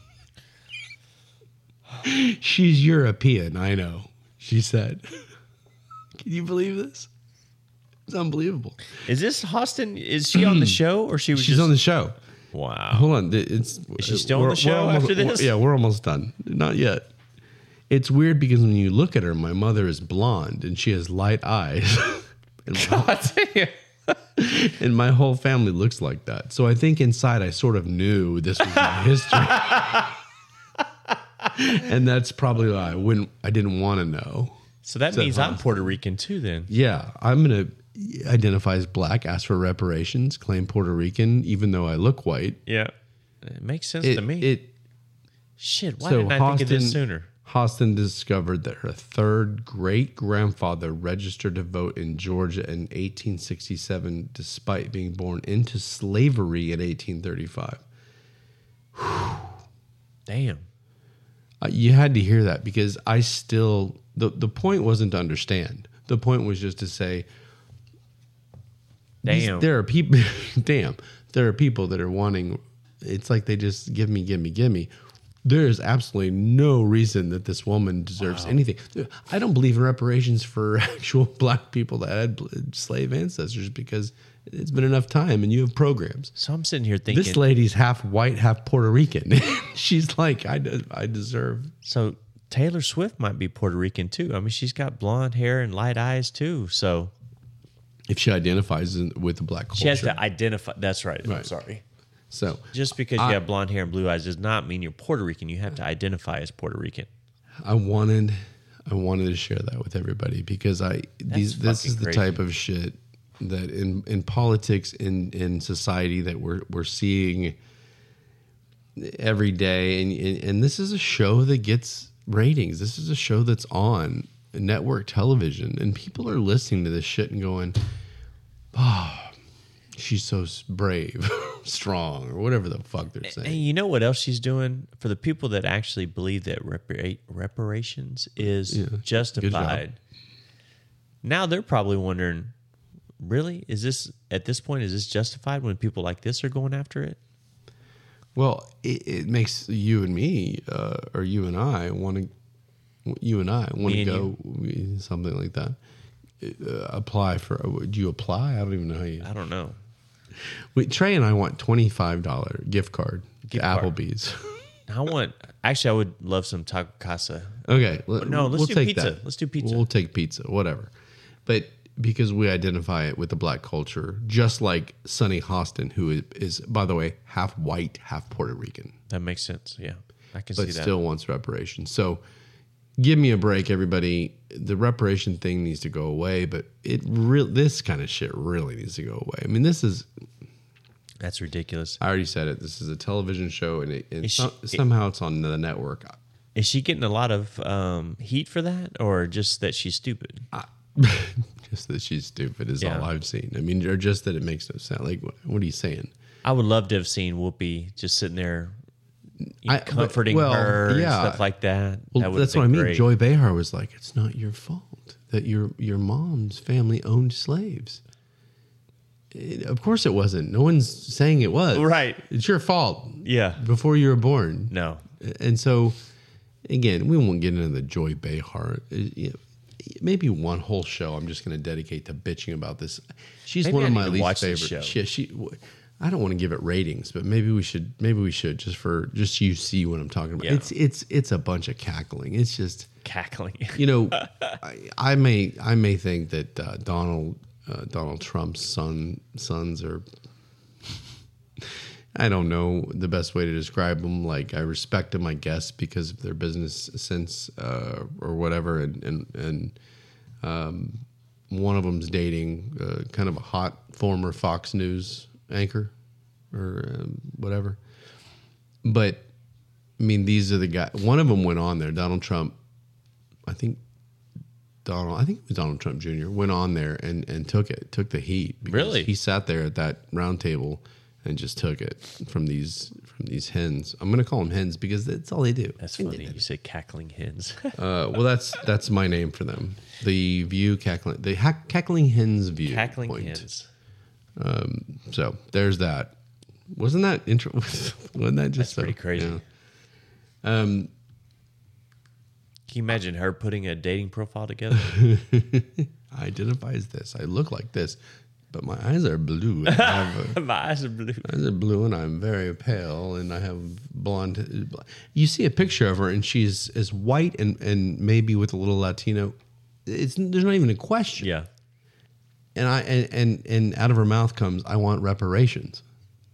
She's European, I know, she said. Can you believe this? It's unbelievable. Is this Hostin? Is she on the show or she was She's just on the show. Wow. Hold on. It's, Is she still on we're- the show we're almost- after this? we're- Yeah, we're almost done. Not yet. It's weird because when you look at her, my mother is blonde and she has light eyes. and, my, God damn. and my whole family looks like that. So I think inside I sort of knew this was my history. And that's probably why I wouldn't I didn't want to know. So that Said means I'm Hostin. Puerto Rican too then. Yeah, I'm going to identify as black, ask for reparations, claim Puerto Rican, even though I look white. Yeah. It makes sense It, to me. it Shit, why so didn't I think of this Hostin- sooner? Hostin discovered that her third great-grandfather registered to vote in Georgia in eighteen sixty-seven despite being born into slavery in eighteen thirty-five. Damn. Uh, you had to hear that because I still... The, the point wasn't to understand. The point was just to say... these- Damn. there are people... damn. There are people that are wanting... It's like they just give me, give me, give me. There is absolutely no reason that this woman deserves Wow. anything. I don't believe in reparations for actual black people that had slave ancestors because it's been enough time and you have programs. So I'm sitting here thinking. This lady's half white, half Puerto Rican. She's like, I, de- I deserve. So Taylor Swift might be Puerto Rican too. I mean, she's got blonde hair and light eyes too. So If she identifies in, with the black culture. she has to identify. That's right. I'm Right. sorry. So Just because I- you have blonde hair and blue eyes does not mean you're Puerto Rican. You have to identify as Puerto Rican. I wanted, I wanted to share that with everybody because I these this fucking is the crazy. type of shit that in, in politics in, in society that we're we're seeing every day, and, and and this is a show that gets ratings. This is a show that's on network television, and people are listening to this shit and going, "Oh, she's so brave, strong," or whatever the fuck they're saying. And you know what else she's doing? For the people that actually believe that repara- reparations is Yeah. justified, now they're probably wondering, really? Is this, at this point, is this justified when people like this are going after it? Well, it, it makes you and me, uh, or you and I, want to. You and I want Me to and go something like that. Uh, apply for? Do you apply? I don't even know how you. I don't know. Wait, Trey and I want twenty-five dollars gift card Gift to card. Applebee's. I want, actually, I would love some taco casa. Okay, let- No, let's we'll do take pizza. that. Let's do pizza. We'll take pizza, whatever. But because we identify it with the black culture, just like Sonny Hostin, who is, is by the way, half white, half Puerto Rican, That makes sense. Yeah, I can but see that. still wants reparations. So give me a break, everybody. The reparation thing needs to go away, but it real this kind of shit really needs to go away. I mean, this is, That's ridiculous. I already said it, this is a television show, and, it, and Is some, she- somehow it's on the network. Is she getting a lot of um, heat for that, or just that she's stupid? Just that she's stupid is Yeah. all I've seen. I mean, or just that it makes no sense. Like, what, what are you saying? I would love to have seen Whoopi just sitting there, you know, I- but- comforting well, her and yeah. stuff like that. Well, that would that's have what I been mean. great. Joy Behar was like, "It's not your fault that your your mom's family owned slaves." It- of course, it wasn't. No one's saying it was. Right. It's your fault. Yeah. Before you were born. No. And so, again, we won't get into the Joy Behar. Uh, you know, maybe one whole show I'm just going to dedicate to bitching about this. She's Maybe one I of need my to least watch this favorite. show. She, she, I don't want to give it ratings, but maybe we should. Maybe we should just for just you see what I'm talking about. Yeah. It's it's it's a bunch of cackling. It's just Cackling. you know, I, I may I may think that uh, Donald uh, Donald Trump's son sons are. I don't know the best way to describe them. Like, I respect them, I guess, because of their business sense uh, or whatever. And and, and um, one of them's dating uh, kind of a hot former Fox News anchor or um, whatever. But I mean, these are the guys. One of them went on there. Donald Trump, I think. Donald, I think it was Donald Trump Junior went on there and, and took it, took the heat. because Really? He sat there at that round table and just took it from these from these hens. I'm going to call them hens because that's all they do. That's funny. You say cackling hens. Uh, well, that's that's my name for them. The View cackling, the ha- cackling hens view. cackling point. hens. So there's that. Wasn't that intro? Wasn't that just That's pretty so, crazy. yeah. Can you imagine her putting a dating profile together? I identify as this. I look like this, but my eyes are blue. I have a- My eyes are blue. eyes are blue, and I'm very pale, and I have blonde. You see a picture of her, and she's as white and, and maybe with a little Latino. It's there's not even a question. Yeah. And I and, and and out of her mouth comes, "I want reparations."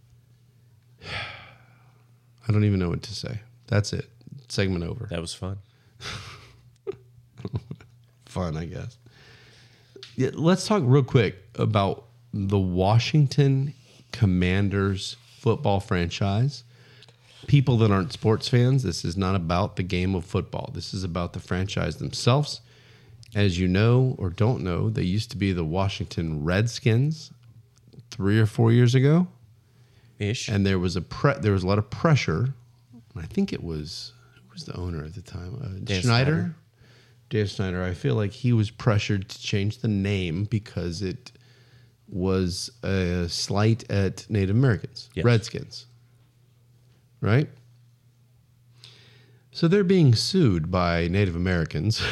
I don't even know what to say. That's it. Segment over. That was fun. Fun, I guess. Yeah, let's talk real quick about the Washington Commanders football franchise. People that aren't sports fans, this is not about the game of football. This is about the franchise themselves. As you know or don't know, they used to be the Washington Redskins three or four years ago, Ish. and there was a pre- there was a lot of pressure. I think it was who was the owner at the time? Uh, Dan Schneider. Snyder. Dan Snyder. I feel like he was pressured to change the name because it was a slight at Native Americans, Yes. Redskins. Right? So they're being sued by Native Americans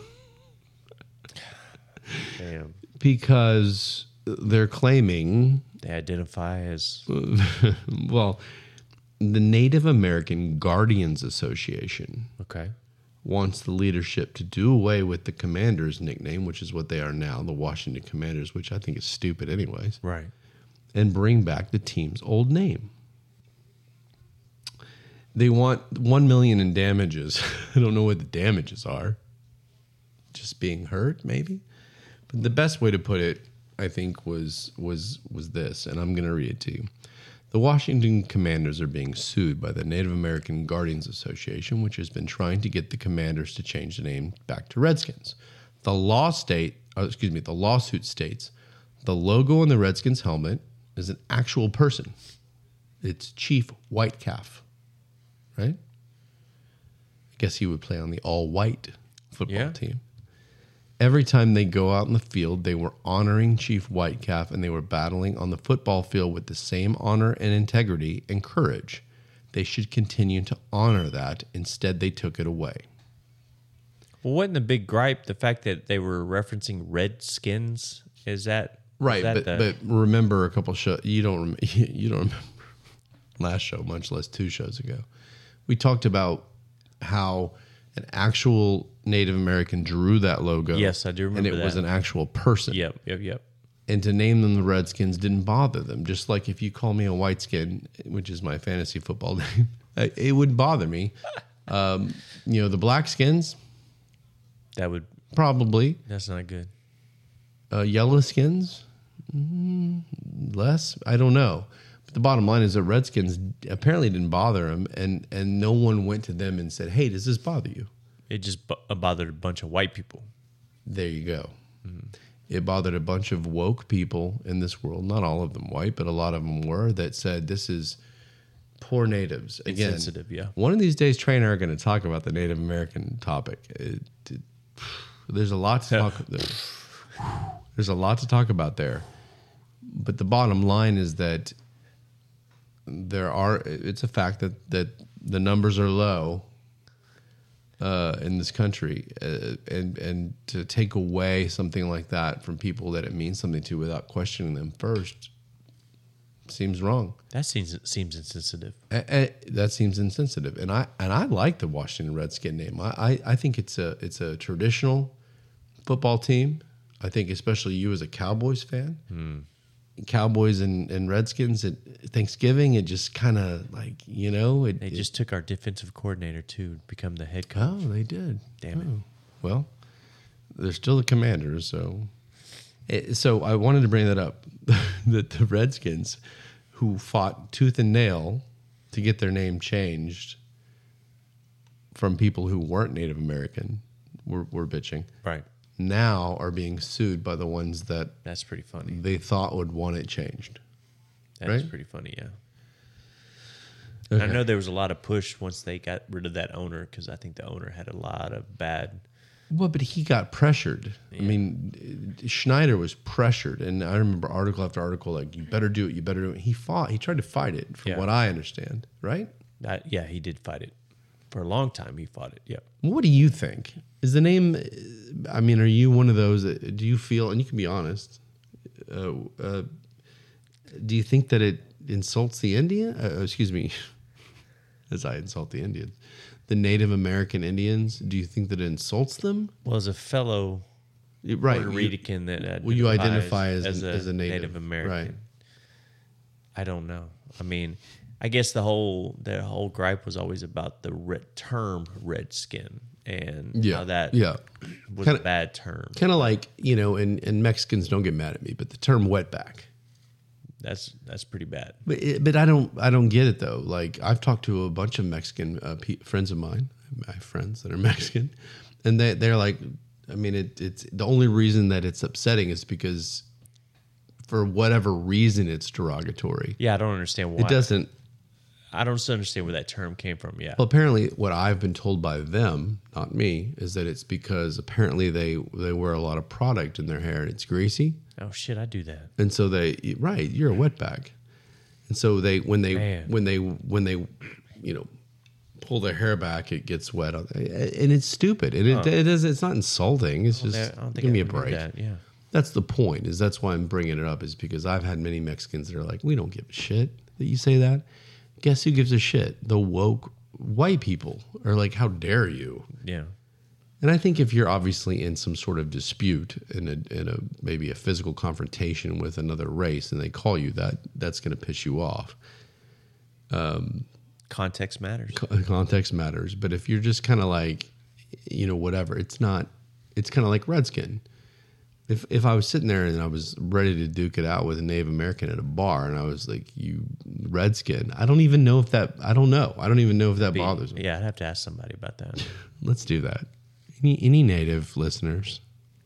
Damn. because they're claiming, They identify as well, the Native American Guardians Association okay. wants the leadership to do away with the Commanders nickname, which is what they are now, the Washington Commanders, which I think is stupid anyways, Right. and bring back the team's old name. They want one million in damages. I don't know what the damages are. Just being hurt, maybe. But the best way to put it, I think, was was was this, and I'm going to read it to you. The Washington Commanders are being sued by the Native American Guardians Association, which has been trying to get the Commanders to change the name back to Redskins. The law state, or excuse me, the lawsuit states the logo on the Redskins helmet is an actual person. It's Chief Whitecalf, right? I guess he would play on the all-white football Yeah. team. Every time they go out in the field, they were honoring Chief Whitecalf, and they were battling on the football field with the same honor and integrity and courage. They should continue to honor that. Instead, they took it away. Well, wasn't the big gripe the fact that they were referencing Redskins? Is that Right, is that but the, but remember a couple shows. You don't rem- you don't remember last show, much less two shows ago. We talked about how an actual Native American drew that logo. Yes, I do remember and it that. was an actual person. Yep, yep, yep. And to name them the Redskins didn't bother them. Just like if you call me a white skin, which is my fantasy football name, it wouldn't bother me. Um, you know, the black skins, That would probably. that's not good. Uh, yellow skins, mm, less. I don't know. But the bottom line is that Redskins apparently didn't bother them, and and no one went to them and said, "Hey, does this bother you?" It just bo- bothered a bunch of white people. There you go. Mm-hmm. It bothered a bunch of woke people in this world. Not all of them white, but a lot of them were, that said, "This is poor natives." Again, Insensitive, yeah. One of these days, Trey and I are going to talk about the Native American topic. It, it, there's a lot to talk. There's a lot to talk about there, but the bottom line is that there are. It's a fact that that the numbers are low uh, in this country, uh, and and to take away something like that from people that it means something to without questioning them first seems wrong. That seems seems insensitive. Uh, uh, that seems insensitive, and I and I like the Washington Redskin name. I, I, I think it's a it's a traditional football team. I think especially you as a Cowboys fan, hmm. Cowboys and, and Redskins at Thanksgiving, it just kind of like, you know. It, They it, just took our defensive coordinator to become the head coach. Oh, they did. Damn it. Oh. Well, they're still the Commanders, so. It, so I wanted to bring that up, that the Redskins, who fought tooth and nail to get their name changed from people who weren't Native American, were, were bitching. Right. Now are being sued by the ones that That's pretty funny. they thought would want it changed. That's right? pretty funny, yeah. Okay. I know there was a lot of push once they got rid of that owner, because I think the owner had a lot of bad. Well, but he got pressured. Yeah. I mean, Schneider was pressured, and I remember article after article like, "You better do it. You better do it." He fought. He tried to fight it, from Yeah. what I understand. Right? That, yeah, he did fight it for a long time. He fought it. Yep. What do you think? Is the name? I mean, are you one of those? That, do you feel? And you can be honest. Uh, uh, do you think that it insults the Indian? Uh, excuse me, as I insult the Indians, the Native American Indians. Do you think that it insults them? Well, as a fellow Right, Puerto you- Rican that Well, you identify identifies as, a, as a native, Native American, right? I don't know. I mean, I guess the whole the whole gripe was always about the re- term redskin and Yeah, how that yeah. was Kinda- a bad term. Kind of like, you know, and, and Mexicans don't get mad at me, but the term wetback. That's that's pretty bad. But it, but I don't I don't get it though. Like I've talked to a bunch of Mexican uh, pe- friends of mine. I have friends that are Mexican, and they they're like, I mean, it, it's the only reason that it's upsetting is because for whatever reason it's derogatory. Yeah, I don't understand why. It doesn't. I don't understand where that term came from. Yeah. Well, apparently, what I've been told by them, not me, is that it's because apparently they they wear a lot of product in their hair and it's greasy. Oh shit, I do that. And so they, right, you're a wetback. And so they, when they, Man. when they, when they, you know, pull their hair back, it gets wet. On, and it's stupid. And it, it is, it's not insulting. It's Well, just, that- I don't think give me I a ever knew break. that, yeah. That's the point, is that's why I'm bringing it up, is because I've had many Mexicans that are like, we don't give a shit that you say that. Guess who gives a shit? The woke white people are like, how dare you? Yeah. And I think if you're obviously in some sort of dispute, in a, in a maybe a physical confrontation with another race, and they call you that, that's going to piss you off. Context matters. Co- Context matters. But if you're just kind of like, you know, whatever, it's not. It's kind of like Redskin. If if I was sitting there and I was ready to duke it out with a Native American at a bar, and I was like, "You Redskin," I don't even know if that. I don't know. I don't even know if that Be- bothers me. Yeah, I'd have to ask somebody about that. Let's do that. Any any Native listeners,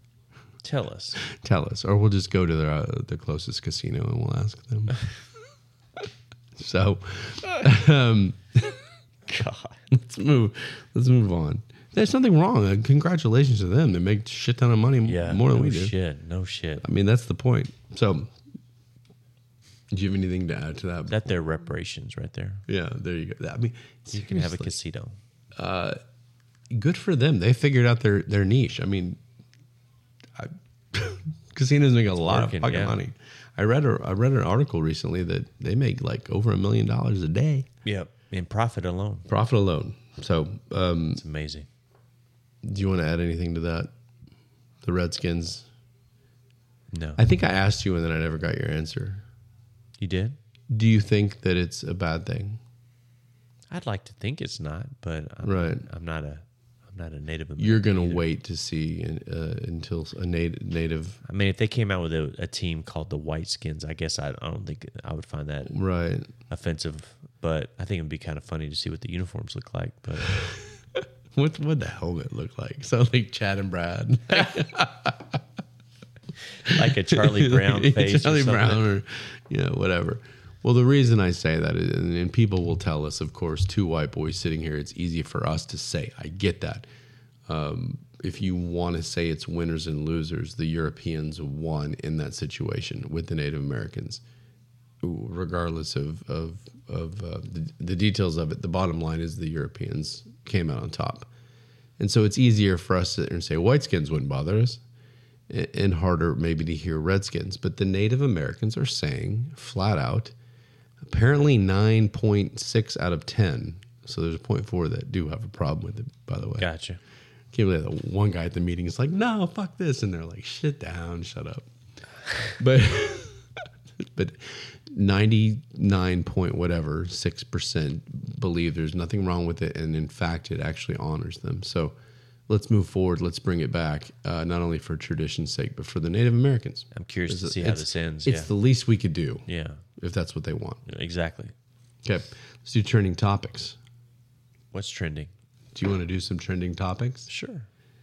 Tell us. Tell us, or we'll just go to the uh, the closest casino and we'll ask them. So, um, God. let's move. Let's move on. There's nothing wrong. Uh, congratulations to them. They make a shit ton of money Yeah. more than no we do. shit. No shit. I mean, that's the point. So, do you have anything to add to that? That their reparations right there. Yeah, there you go. I mean, You can have a seriously, casino. good for them. They figured out their, their niche. I mean, I, casinos make a lot working, of fucking yeah. money. I read a, I read an article recently that they make like over a million dollars a day Yep. In profit alone. profit alone. So, um, It's amazing. do you want to add anything to that? The Redskins. No. I think I asked you and then I never got your answer. You did? Do you think that it's a bad thing? I'd like to think it's not, but I'm, Right. I'm not a I'm not a Native American. You're going to either. wait to see uh, until a native, native, I mean, if they came out with a, a team called the Whiteskins, I guess I, I don't think I would find that right? offensive. But I think it'd be kind of funny to see what the uniforms look like. But What what the helmet look like? So like Chad and Brad, like a Charlie Brown face, Charlie or something. Brown, or you know whatever. Well, the reason I say that, is, and, and people will tell us, of course, two white boys sitting here, it's easy for us to say. I get that. Um, if you want to say it's winners and losers, the Europeans won in that situation with the Native Americans, regardless of of, of uh, the, the details of it. The bottom line is the Europeans came out on top. And so it's easier for us to sit there and say Whiteskins wouldn't bother us, and harder maybe to hear Redskins. But the Native Americans are saying flat out, apparently nine point six out of ten. So there's a point four that do have a problem with it, by the way. Gotcha. Can't believe that one guy at the meeting is like, no, fuck this. And they're like, shit down, shut up. But but ninety-nine point whatever, six percent believe there's nothing wrong with it. And in fact, it actually honors them. So let's move forward. Let's bring it back, uh, not only for tradition's sake, but for the Native Americans. I'm curious It's- to see how it's- this ends. It's Yeah. the least we could do yeah. if that's what they want. Exactly. Okay, let's do trending topics. What's trending? Do you want to do some trending topics? Sure.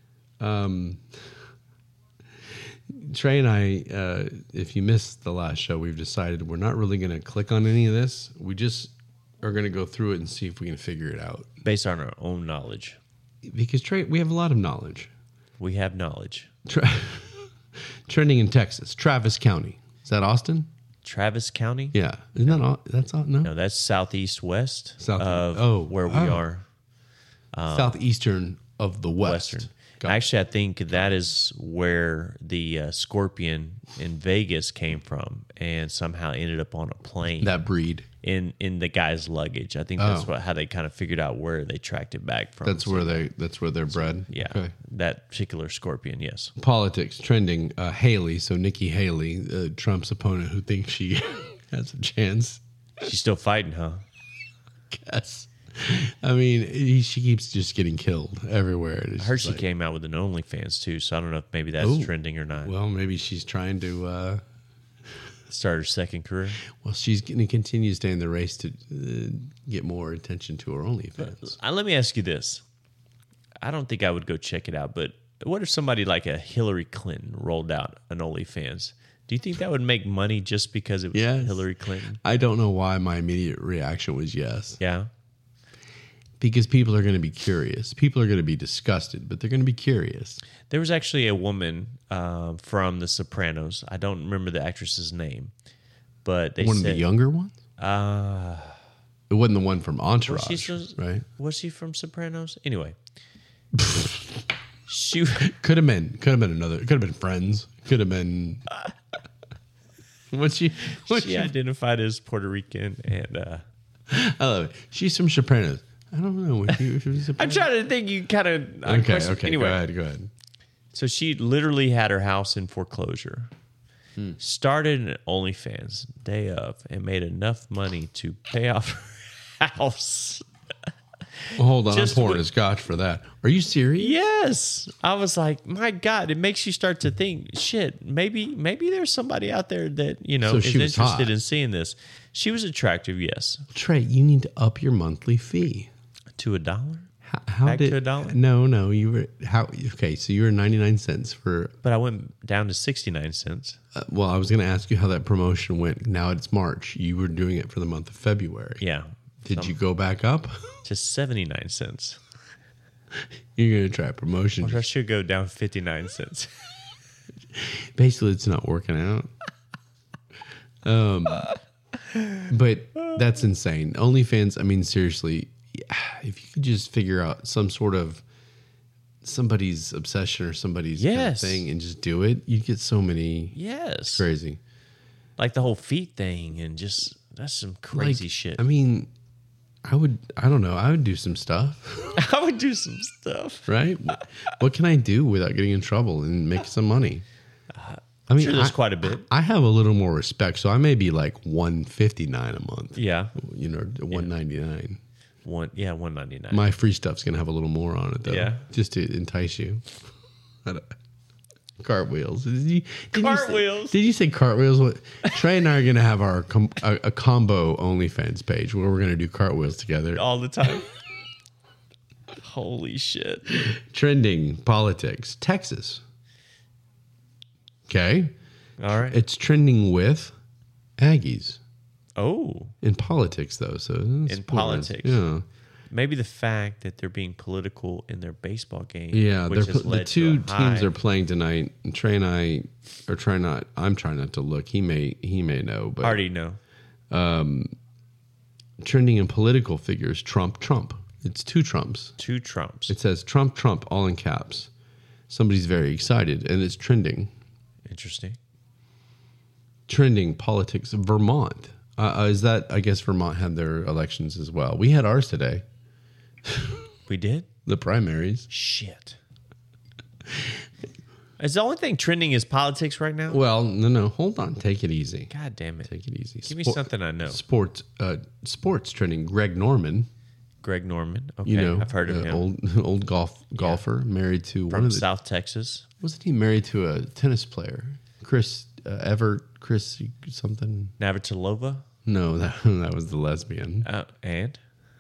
Trey and I, uh, if you missed the last show, we've decided we're not really going to click on any of this. We just are going to go through it and see if we can figure it out. Based on our own knowledge. Because Trey, we have a lot of knowledge. We have knowledge. Tra- Trending in Texas, Travis County. Is that Austin? Travis County? Yeah, isn't that all? That's all? No, No, that's southeast west South- of oh, where we oh. are. southeastern of the west. Western. Got it. Actually, I think that is where the uh, Scorpion in Vegas came from, and somehow ended up on a plane That breed. in in the guy's luggage. I think that's Oh. what how they kind of figured out where they tracked it back from. That's So, where they. That's where they're bred. yeah, Okay. that particular Scorpion. Yes, Politics trending. Uh, Haley. So Nikki Haley, uh, Trump's opponent, who thinks she has a chance. she's still fighting, huh? Yes. I mean, he, she keeps just getting killed everywhere. It's I heard just she like, came out with an OnlyFans too, so I don't know if maybe that's Ooh. trending or not. Well, maybe she's trying to. Uh, Start her second career. well, she's going to continue to stay in the race to uh, get more attention to her OnlyFans. Uh, let me ask you this. I don't think I would go check it out, but what if somebody like a Hillary Clinton rolled out an OnlyFans? Do you think that would make money just because it was Yes. Hillary Clinton? I don't know why my immediate reaction was yes. Yeah. Because people are going to be curious. People are going to be disgusted, but they're going to be curious. There was actually a woman uh, from The Sopranos. I don't remember the actress's name, but they One said, of the younger ones? Uh, It wasn't the one from Entourage, was she, so- right? was she from Sopranos? Anyway, she Could have been. Could have been another. Could have been Friends. Could have been. What's she? What's she she? identified as Puerto Rican, and uh, I love it. She's from Sopranos. I don't know. If you, if you I'm trying to think. You kind of Okay. Okay. Anyway, Go ahead. Go ahead. so she literally had her house in foreclosure. Hmm. Started an OnlyFans day of and made enough money to pay off her house. Well, hold on. Just I'm pouring with- a scotch for that. Are you serious? Yes, I was like, my God! It makes you start to think, shit. Maybe, maybe there's somebody out there that you know So is she was interested hot. in seeing this. She was attractive, yes, Trey, you need to up your monthly fee. to a dollar. How, how Back did to a dollar? No, no, you were how? Okay, so you were ninety-nine cents for. But I went down to sixty-nine cents. Uh, well, I was going to ask you how that promotion went. Now it's March. You were doing it for the month of February. Yeah. Did So you go back up? to seventy-nine cents. You're going to try a promotion. Or I should go down fifty-nine cents. Basically, it's not working out. Um, but that's insane. OnlyFans. I mean, seriously, if you could just figure out some sort of somebody's obsession or somebody's kind of Yes. thing and just do it, you get so many. Yes. Crazy. Like the whole feet thing and just, that's some crazy Like, shit. I mean, I would. I don't know. I would do some stuff. I would do some stuff. Right? What can I do without getting in trouble and make some money? I mean, Sure, there's I, quite a bit. I have a little more respect, so I may be like one fifty nine a month. Yeah. You know, one ninety nine. One, yeah, one ninety-nine. My free stuff's gonna have a little more on it though. Yeah. Just to entice you. I don't- Cartwheels. Did you, did Cartwheels. You say, did you say cartwheels? What, Trey and I are gonna have our com, a, a combo OnlyFans page where we're gonna do cartwheels together. All the time. Holy shit. Trending politics, Texas. Okay, All right. it's trending with Aggies Oh, in politics though. So in politics. yeah, maybe the fact that they're being political in their baseball game. yeah. which They're, has the led two to a teams high- are playing tonight. And Trey and I are trying not. I'm trying not to look. He may. He may know, but already know. trending in political figures. Trump. Trump. It's two Trumps. Two Trumps. It says Trump. Trump. All in caps. Somebody's very excited, and it's trending. Interesting. Trending politics. Vermont. Uh, uh, is that? I guess Vermont had their elections as well. We had ours today. We did? The primaries. Shit. Is the only thing trending is politics right now? Well, no, no. Hold on. Take it easy. God damn it. Take it easy. Give me Sport- something I know. Sports. Uh, sports trending. Greg Norman. Greg Norman. Okay. You know, I've heard of uh, him. Old old golf golfer, married to one From of the. South Texas. Wasn't he married to a tennis player, Chris uh, Evert? Chris something? Navratilova. No, that that was the lesbian. Uh, and?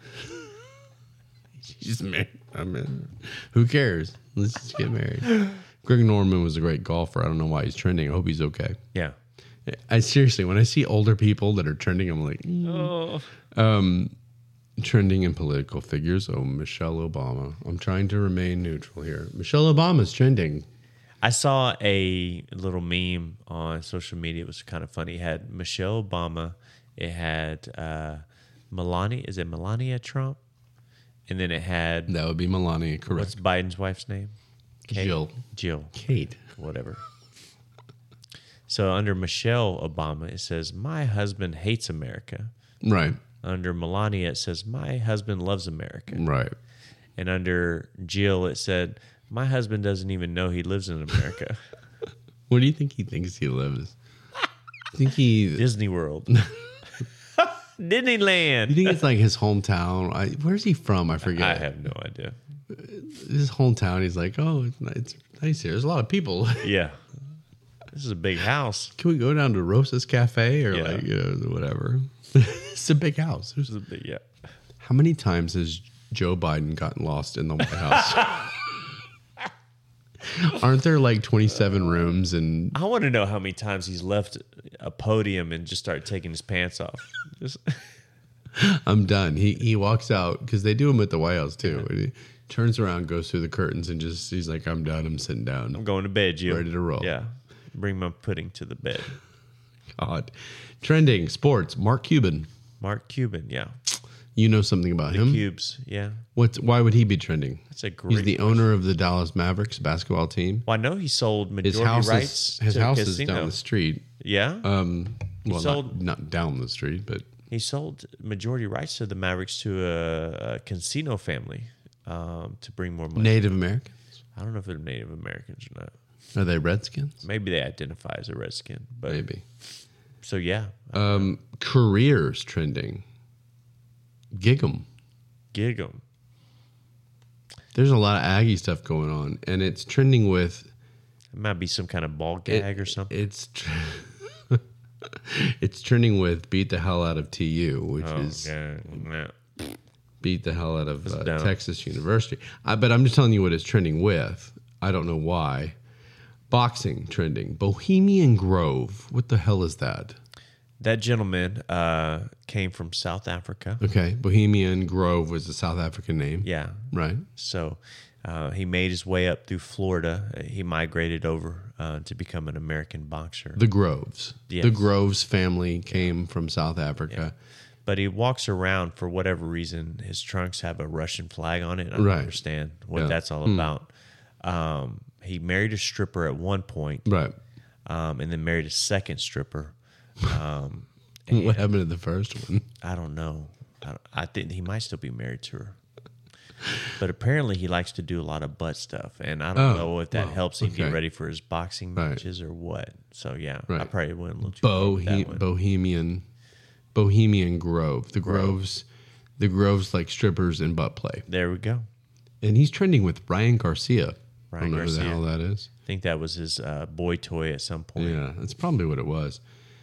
She's married. I mean, who cares? Let's just get married. Greg Norman was a great golfer. I don't know why he's trending. I hope he's okay. Yeah. I seriously, when I see older people that are trending, I'm like, mm. Oh. Trending in political figures. Oh, Michelle Obama. I'm trying to remain neutral here. Michelle Obama's trending. I saw a little meme on social media. It was kind of funny. It had Michelle Obama. It had uh, Melania. Is it Melania Trump? And then it had, That would be Melania, what's correct? Biden's wife's name? Kate? Jill. Jill. Kate. Whatever. So under Michelle Obama, it says, my husband hates America. Right. Under Melania, it says, my husband loves America. Right. And under Jill, it said, my husband doesn't even know he lives in America. Where do you think he thinks he lives? I think he. Disney World. Disneyland. You think it's like his hometown? I, where's he from? I forget. I have no idea. His hometown. He's like, oh, it's nice, it's nice here. There's a lot of people. Yeah. This is a big house. Can we go down to Rosa's Cafe or Yeah. like you know whatever? It's a big house. There's- This is a big, yeah. How many times has Joe Biden gotten lost in the White House? Aren't there like twenty-seven rooms and I want to know how many times he's left a podium and just started taking his pants off. Just, I'm done. He he walks out because they do him at the White House too. And he turns around, goes through the curtains, and just he's like, "I'm done. I'm sitting down." I'm going to bed, Jill. Ready to roll. Yeah. Bring my pudding to the bed. God. Trending sports. Mark Cuban. Mark Cuban, yeah. You know something about him? Cubes, yeah. What's why would he be trending? That's a great He's the owner of the Dallas Mavericks basketball team. Well, I know he sold His majority house rights is his to a house is casino. down the street. Yeah? Um, well, sold- not, not down the street, but He sold majority rights to the Mavericks to a, a casino family um, to bring more money. Native Americans. I don't know if they're Native Americans or not. Are they Redskins? Maybe they identify as a redskin. But Maybe. so yeah, Um, careers trending. Gig 'em. gig 'em. There's a lot of Aggie stuff going on, and it's trending with It might be some kind of ball it- gag or something. It's tr- it's trending with beat the hell out of T U, which Oh, is God. No. beat the hell out of uh, down. Texas University. I, but I'm just telling you what it's trending with. I don't know why. Boxing trending. Bohemian Grove. What the hell is that? That gentleman uh, came from South Africa. Okay. Bohemian Grove was a South African name. Yeah. Right. So uh, he made his way up through Florida. He migrated over uh, to become an American boxer. The Groves. Yes. The Groves family came from South Africa. Yeah. But he walks around for whatever reason. His trunks have a Russian flag on it. I don't Right. understand what Yeah. that's all about. Um, he married a stripper at one point, Right. um, and then married a second stripper. Um, What happened to the first one? I don't know. I, don't- I think he might still be married to her. But apparently he likes to do a lot of butt stuff, and I don't Oh, know if that well, helps him okay. get ready for his boxing Right. matches or what. So yeah, I Right. probably went a little too far with Bohe- that one. Bohemian Bohemian Grove. The Groves the Groves like strippers and butt play. There we go. And he's trending with Ryan Garcia. I Ryan don't know who Garcia. the hell that is. I think that was his uh, boy toy at some point. Yeah, that's probably what it was.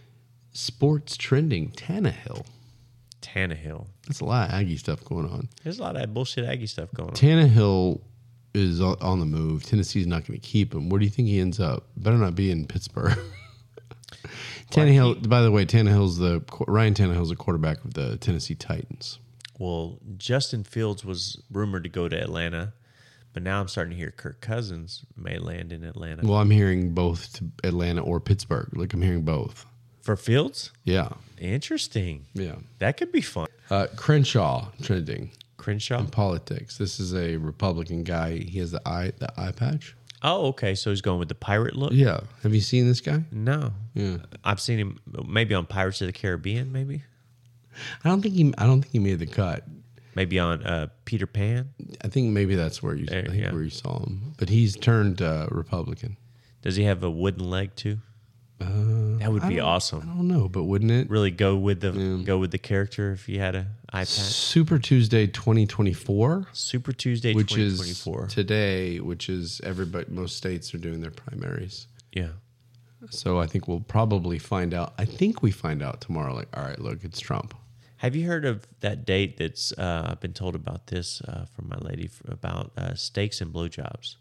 Sports trending, Tannehill. Tannehill. That's a lot of Aggie stuff going on. There's a lot of that bullshit Aggie stuff going on. Tannehill is on on the move. Tennessee's not going to keep him. Where do you think he ends up? Better not be in Pittsburgh. Tannehill, by the way, Tannehill's the Ryan Tannehill's the quarterback of the Tennessee Titans. Well, Justin Fields was rumored to go to Atlanta, but now I'm starting to hear Kirk Cousins may land in Atlanta. Well, I'm hearing both to Atlanta or Pittsburgh. Like I'm hearing both. For Fields? Yeah, Interesting. yeah. That could be fun. Uh, Crenshaw trending Crenshaw? in politics. This is a Republican guy. He has the eye the eye patch. Oh, okay. So he's going with the pirate look? Yeah. Have you seen this guy? No. Yeah. I've seen him maybe on Pirates of the Caribbean, maybe. I don't think he. I don't think he made the cut. Maybe on uh, Peter Pan. I think maybe that's where you. I There, think yeah. where you saw him. But he's turned uh, Republican. Does he have a wooden leg too? Uh, That would I be don't- I awesome. don't know, but wouldn't it? Really go with the go with the character if he had a iPad. Super Tuesday twenty twenty-four, Super Tuesday which twenty is twenty-four. today, which is everybody. Most states are doing their primaries. Yeah. So I think we'll probably find out. I think we find out tomorrow. Like, all right, look, it's Trump. Have you heard of that date that's, uh, I've been told about this uh, from my lady f- about uh, steaks and blowjobs?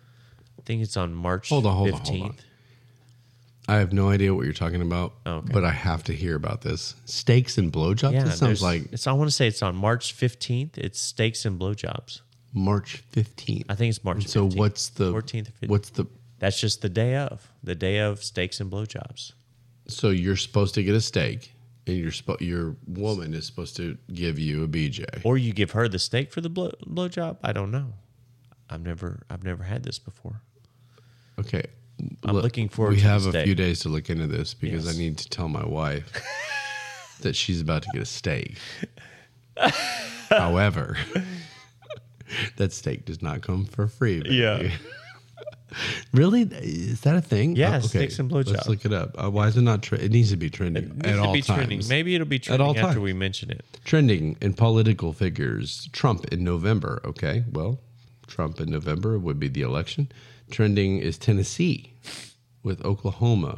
I think it's on March Hold on, hold on, fifteenth. hold on. I have no idea what you're talking about, Oh, okay. but I have to hear about this. Steaks and blowjobs? Yeah, This there's- sounds like it's. I want to say it's on March fifteenth. It's steaks and blowjobs. March fifteenth. I think it's March. And so fifteenth. what's the fourteenth or fifteenth? what's the That's just the day of the day of steaks and blowjobs. so you're supposed to get a steak and your spo- your woman is supposed to give you a B J. Or you give her the steak for the blow blowjob. I don't know. I've never I've never had this before. Okay. I'm Look, looking forward We to have the a steak. few days to look into this because Yes. I need to tell my wife that she's about to get a steak. However, that steak does not come for free. baby. Yeah. Really? Is that a thing? Yeah, Oh, okay. steaks and blowjobs. Let's look it up. Uh, why is it not? Tre- it needs to be trending It needs at to all be times. trending. Maybe it'll be all trending after times. we mention it. Trending in political figures. Trump in November. Okay, well, Trump in November would be the election. Trending is Tennessee with Oklahoma.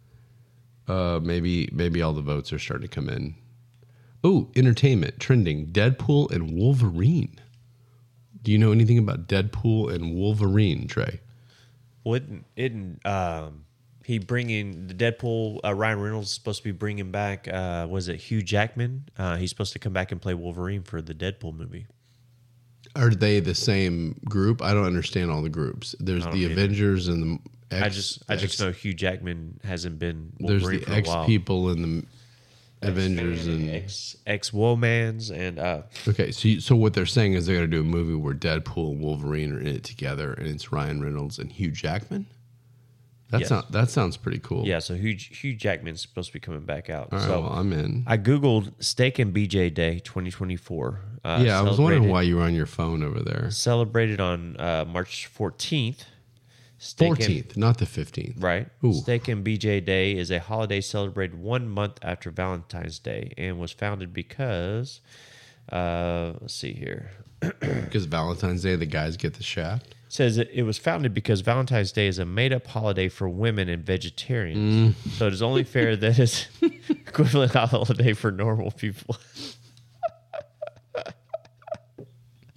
Uh, maybe maybe all the votes are starting to come in. Oh, entertainment trending: Deadpool and Wolverine. Do you know anything about Deadpool and Wolverine, Trey? Wouldn't it? Um, he bringing the Deadpool. Uh, Ryan Reynolds is supposed to be bringing back. Uh, was it Hugh Jackman? Uh, he's supposed to come back and play Wolverine for the Deadpool movie. Are they the same group? I don't understand all the groups. There's I the don't either. Avengers and the X. I just I just X- know Hugh Jackman hasn't been There's Wolverine the for a X while. people and the Avengers and X X Womans and uh, okay. So you, so what they're saying is they're going to do a movie where Deadpool and Wolverine are in it together, and it's Ryan Reynolds and Hugh Jackman. That Yes. sounds that sounds pretty cool. yeah. So Hugh Hugh Jackman's supposed to be coming back out. All right, so well, I'm in. I googled Steak and B J Day twenty twenty-four. Uh, yeah, I was wondering celebrated- why you were on your phone over there. celebrated on uh, March fourteenth. Steak and- Fourteenth, not the fifteenth. Right. Ooh. Steak and B J Day is a holiday celebrated one month after Valentine's Day and was founded because, uh, let's see here. Because Valentine's Day, the guys get the shaft. It says it, it was founded because Valentine's Day is a made up holiday for women and vegetarians. Mm. So it is only fair that it's equivalent holiday for normal people.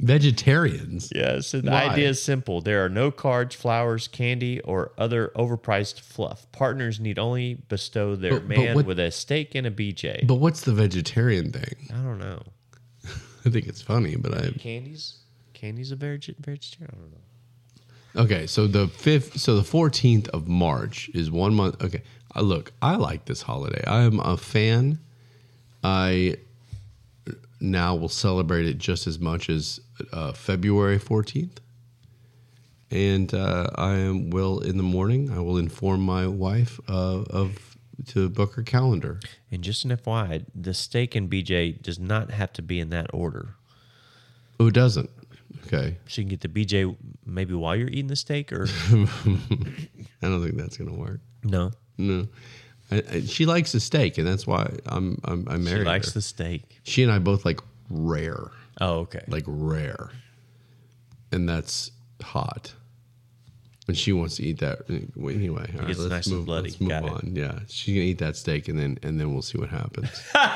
Vegetarians. Yeah, so the Why? idea is simple. There are no cards, flowers, candy, or other overpriced fluff. Partners need only bestow their But- but man what- with a steak and a B J. But what's the vegetarian thing? I don't know. I think it's funny, but I Candies? Candies a veg- vegetarian? I don't know. okay. So the fifth, so the fourteenth of March is one month. Okay, uh, look, I like this holiday. I am a fan. I now will celebrate it just as much as uh, February fourteenth. And uh, I am, will in the morning. I will inform my wife uh, of to book her calendar. And just an F Y I, the steak and B J does not have to be in that order. Who doesn't? Okay, So you can get the B J maybe while you're eating the steak, or I don't think that's gonna work. no? No, I, I, she likes the steak, and that's why I'm I'm I She married likes her. the steak. She and I both like rare, Oh, okay. like rare, and that's hot. And she wants to eat that well, anyway. All right, gets let's nice and move, bloody. let's move Got it. on. Yeah, she's gonna eat that steak, and then and then we'll see what happens.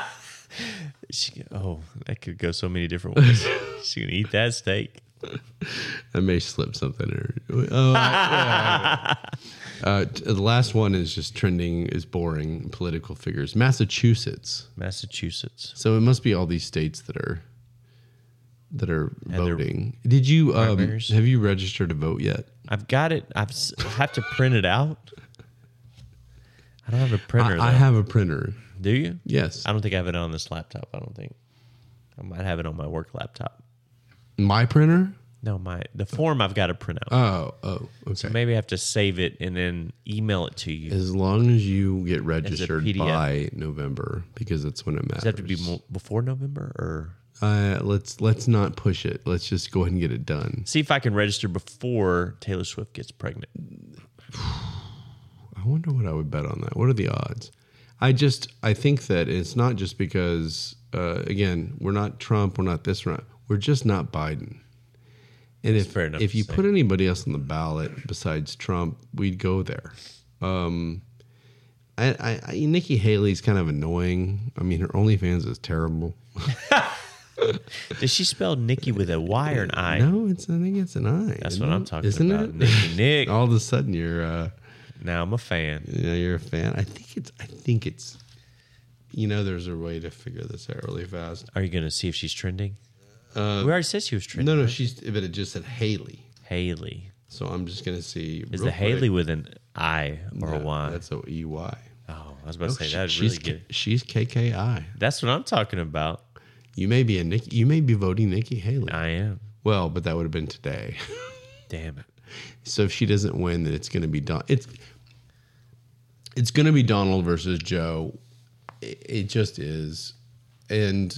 She, oh, that could go so many different ways. She can eat that steak. I may slip something. Or oh, I- yeah. uh, t- the last one is just trending. Is boring political figures. Massachusetts. Massachusetts. So it must be all these states that are that are Yeah, they're voting. Did you um, primaries. have you registered to vote yet? I've got it. I've s- I have to print it out. I don't have a printer. I, I though. have a printer. Do you? Yes, I don't think I have it on this laptop. I don't think. I might have it on my work laptop. my printer. No, my the form I've got to print out. Oh, oh, okay. So maybe I have to save it and then email it to you. As long as you get registered P D F. by November, because that's when it matters. Does it have to be mo- before November, or Uh, let's let's not push it. Let's just go ahead and get it done. see if I can register before Taylor Swift gets pregnant? I wonder what I would bet on that. What are the odds? I just I think that it's not just because uh, again we're not Trump, we're not this, we're not, we're just not Biden. And if fair enough if to you say. put anybody else on the ballot besides Trump, we'd go there. Um, I, I, I Nikki Haley's kind of annoying. I mean, her OnlyFans is terrible. Does she spell Nikki with a Y or an I? No, it's I think it's an I. That's isn't what I'm it? talking Isn't about. it? Nikki Nick. All of a sudden, you're uh, Now I'm a fan. you know, you're a fan. I think it's. I think it's. You know, there's a way to figure this out really fast. Are you going to see if she's trending? Uh, we already said she was trending. no, no, right? she's. But it just said Haley, Haley. so I'm just gonna see. Is real the Haley quick. with an I or No, a Y? That's a E Y. Oh, I was about to say she- that's she's really good. K- she's K K I. That's what I'm talking about. You may be a Nikki. You may be voting Nikki Haley. I am. Well, but that would have been today. Damn it. So if she doesn't win, then it's going to be Don. It's it's going to be Donald versus Joe. It, it just is, and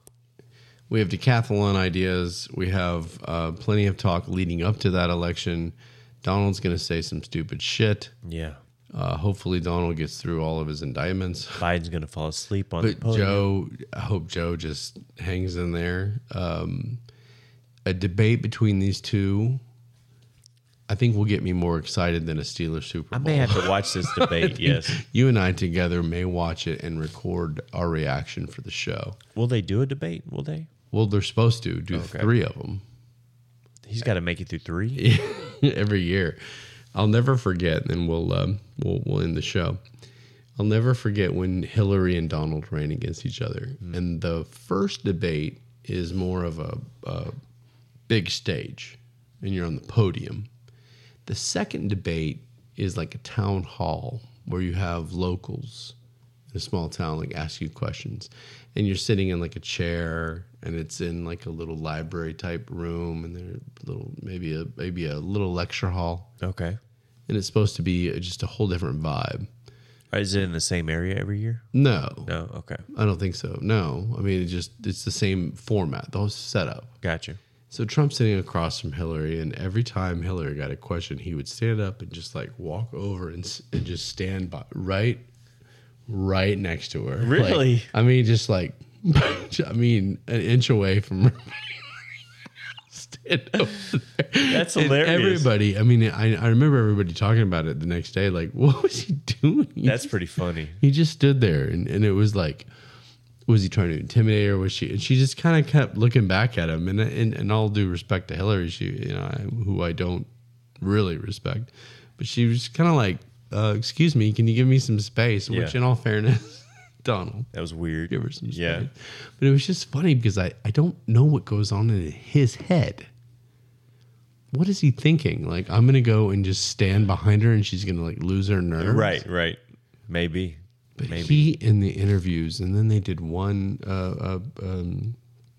we have decathlon ideas. We have uh, plenty of talk leading up to that election. Donald's going to say some stupid shit. Yeah. Uh, hopefully, Donald gets through all of his indictments. Biden's going to fall asleep on the But podium. Joe, I hope Joe just hangs in there. Um, a debate between these two, I think, will get me more excited than a Steelers Super I Bowl. may have to watch this debate, yes. You and I together may watch it and record our reaction for the show. Will they do a debate? Will they? Well, they're supposed to do Okay. three of them He's got to make it through three. every year. I'll never forget, and we'll um, we'll we'll end the show. I'll never forget when Hillary and Donald ran against each other, and the first debate is more of a, a big stage, and you're on the podium. The second debate is like a town hall where you have locals in a small town like ask you questions, and you're sitting in like a chair, and it's in like a little library type room, and there's a little maybe a maybe a little lecture hall. Okay. And it's supposed to be just a whole different vibe. Is it in the same area every year? No, No. Okay. I don't think so. No, I mean it just it's the same format, the whole setup. Gotcha. So Trump's sitting across from Hillary, and every time Hillary got a question, he would stand up and just like walk over and, s- and just stand by right, right next to her. Really? Like, I mean, just like I mean, an inch away from her. Stand over there. That's And hilarious. everybody, I mean, I, I remember everybody talking about it the next day. Like, what was he doing? He That's just- pretty funny. He just stood there, and, and it was like, Was he trying to intimidate her? Was she? And she just kind of kept looking back at him. And, and and all due respect to Hillary, she, you know, who I don't really respect, but she was kind of like, uh, "Excuse me, can you give me some space?" Yeah. Which, in all fairness, Donald, That was weird. give her some space. Yeah. But it was just funny because I I don't know what goes on in his head. What is he thinking? Like, I'm gonna go and just stand behind her, and she's gonna like lose her nerve. Right, right. Maybe. But Maybe. he, in the interviews, and then they did one, uh, uh, um,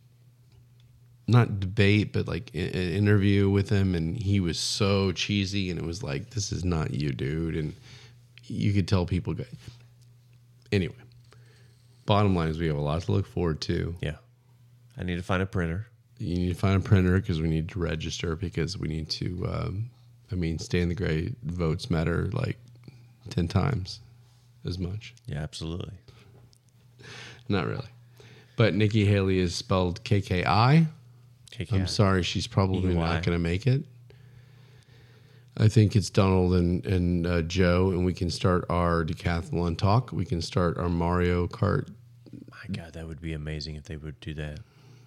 not debate, but like an interview with him, and he was so cheesy, and it was like, this is not you, dude. And you could tell people. Go, anyway, bottom line is we have a lot to look forward to. Yeah. I need to find a printer. You need to find a printer because we need to register because we need to, um, I mean, Stay in the Gray votes matter like ten times as much. Yeah, absolutely. Not really. But Nikki Haley is spelled K K I. K K I. I'm sorry, she's probably E Y. not going to make it. I think it's Donald and, and uh, Joe, and we can start our decathlon talk. We can start our Mario Kart. My God, that would be amazing if they would do that.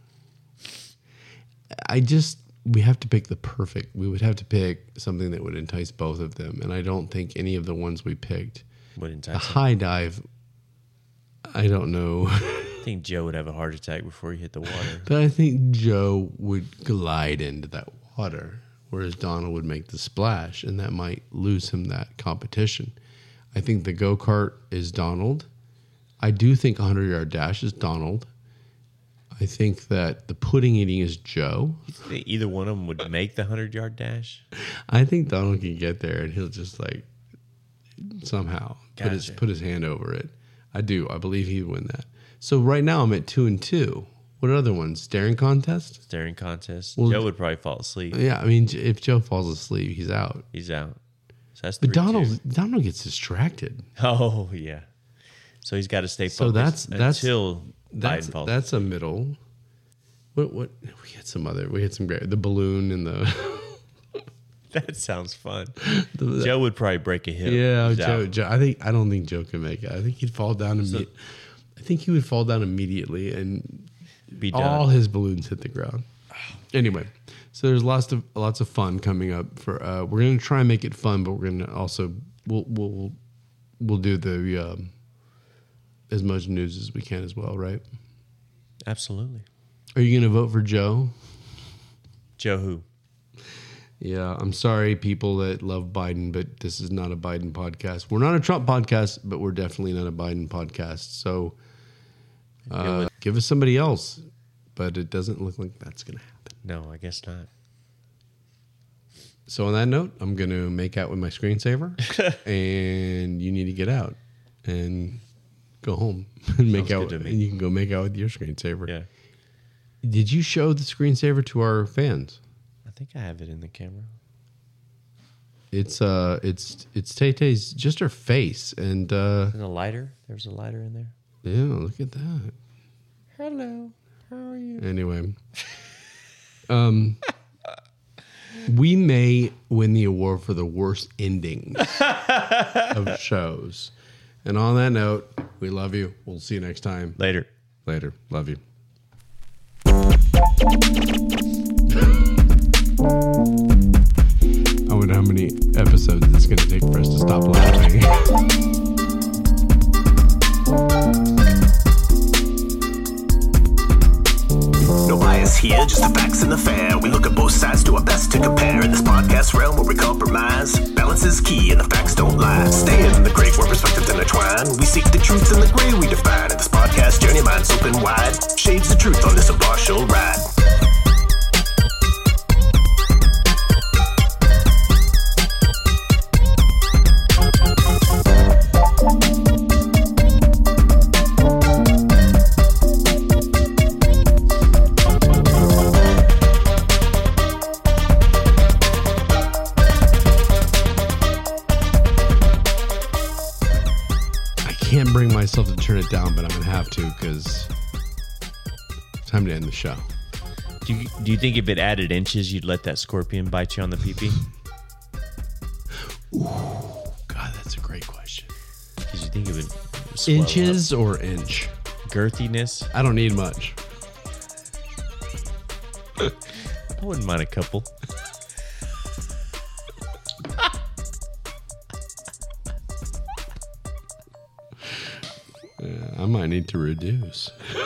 I just, we have to pick the perfect, we would have to pick something that would entice both of them. And I don't think any of the ones we picked. Would A entice them. high dive, I don't know. I think Joe would have a heart attack before he hit the water. But I think Joe would glide into that water, whereas Donald would make the splash, and that might lose him that competition. I think the go-kart is Donald. I do think a hundred-yard dash is Donald. I think that the pudding eating is Joe. You think either one of them would make the hundred-yard dash? I think Donald can get there, and he'll just like somehow put his Gotcha. put his hand over it. I do. I believe he'd win that. So right now I'm at two and two. What other ones? Staring contest? Staring contest. Well, Joe would probably fall asleep. Yeah, I mean, if Joe falls asleep, he's out. He's out. So that's But three, Donald, two. Donald gets distracted. Oh yeah. So he's got to stay focused So that's- that's- until That's Biden falls. that's a middle. What what we had some other we had some great the balloon and the, That sounds fun. the Joe would probably break a hip. yeah He's Joe, out. Joe I think I don't think Joe can make it. I think he'd fall down immediately. I think he would fall down immediately and Be done. all his balloons hit the ground. Anyway, so there's lots of lots of fun coming up for. Uh, we're gonna try and make it fun, but we're gonna also we'll we'll we'll do the um, as much news as we can as well, right? Absolutely. Are you gonna vote for Joe? Joe who? Yeah, I'm sorry, people that love Biden, but this is not a Biden podcast. We're not a Trump podcast, but we're definitely not a Biden podcast. So uh, give us somebody else, but it doesn't look like that's going to happen. No, I guess not. So on that note, I'm going to make out with my screensaver, and you need to get out and go home and make Sounds out, good to me. and you can go make out with your screensaver. Yeah. Did you show the screensaver to our fans? I think I have it in the camera. It's uh, it's it's Tay Tay's just her face, and uh, And a lighter? There's a lighter in there. yeah, look at that. Hello. How are you? Anyway, um, we may win the award for the worst ending of shows. And on that note, we love you. We'll see you next time. Later. Later. Love you. I wonder how many episodes it's going to take for us to stop laughing. No bias here, just the facts and the fair. We look at both sides, do our best to compare. In this podcast realm where we compromise, balance is key and the facts don't lie. Stay in the gray where perspectives intertwine. We seek the truth in the gray we define. In this podcast journey, minds open wide. Shades the truth on this impartial ride. I can't bring myself to turn it down, but I'm going to have to because it's time to end the show. Do you, do you think if it added inches, you'd let that scorpion bite you on the pee-pee? God, that's a great question. Because you think it would swell Inches or inch? up. girthiness. I don't need much. I wouldn't mind a couple. Yeah, I might need to reduce.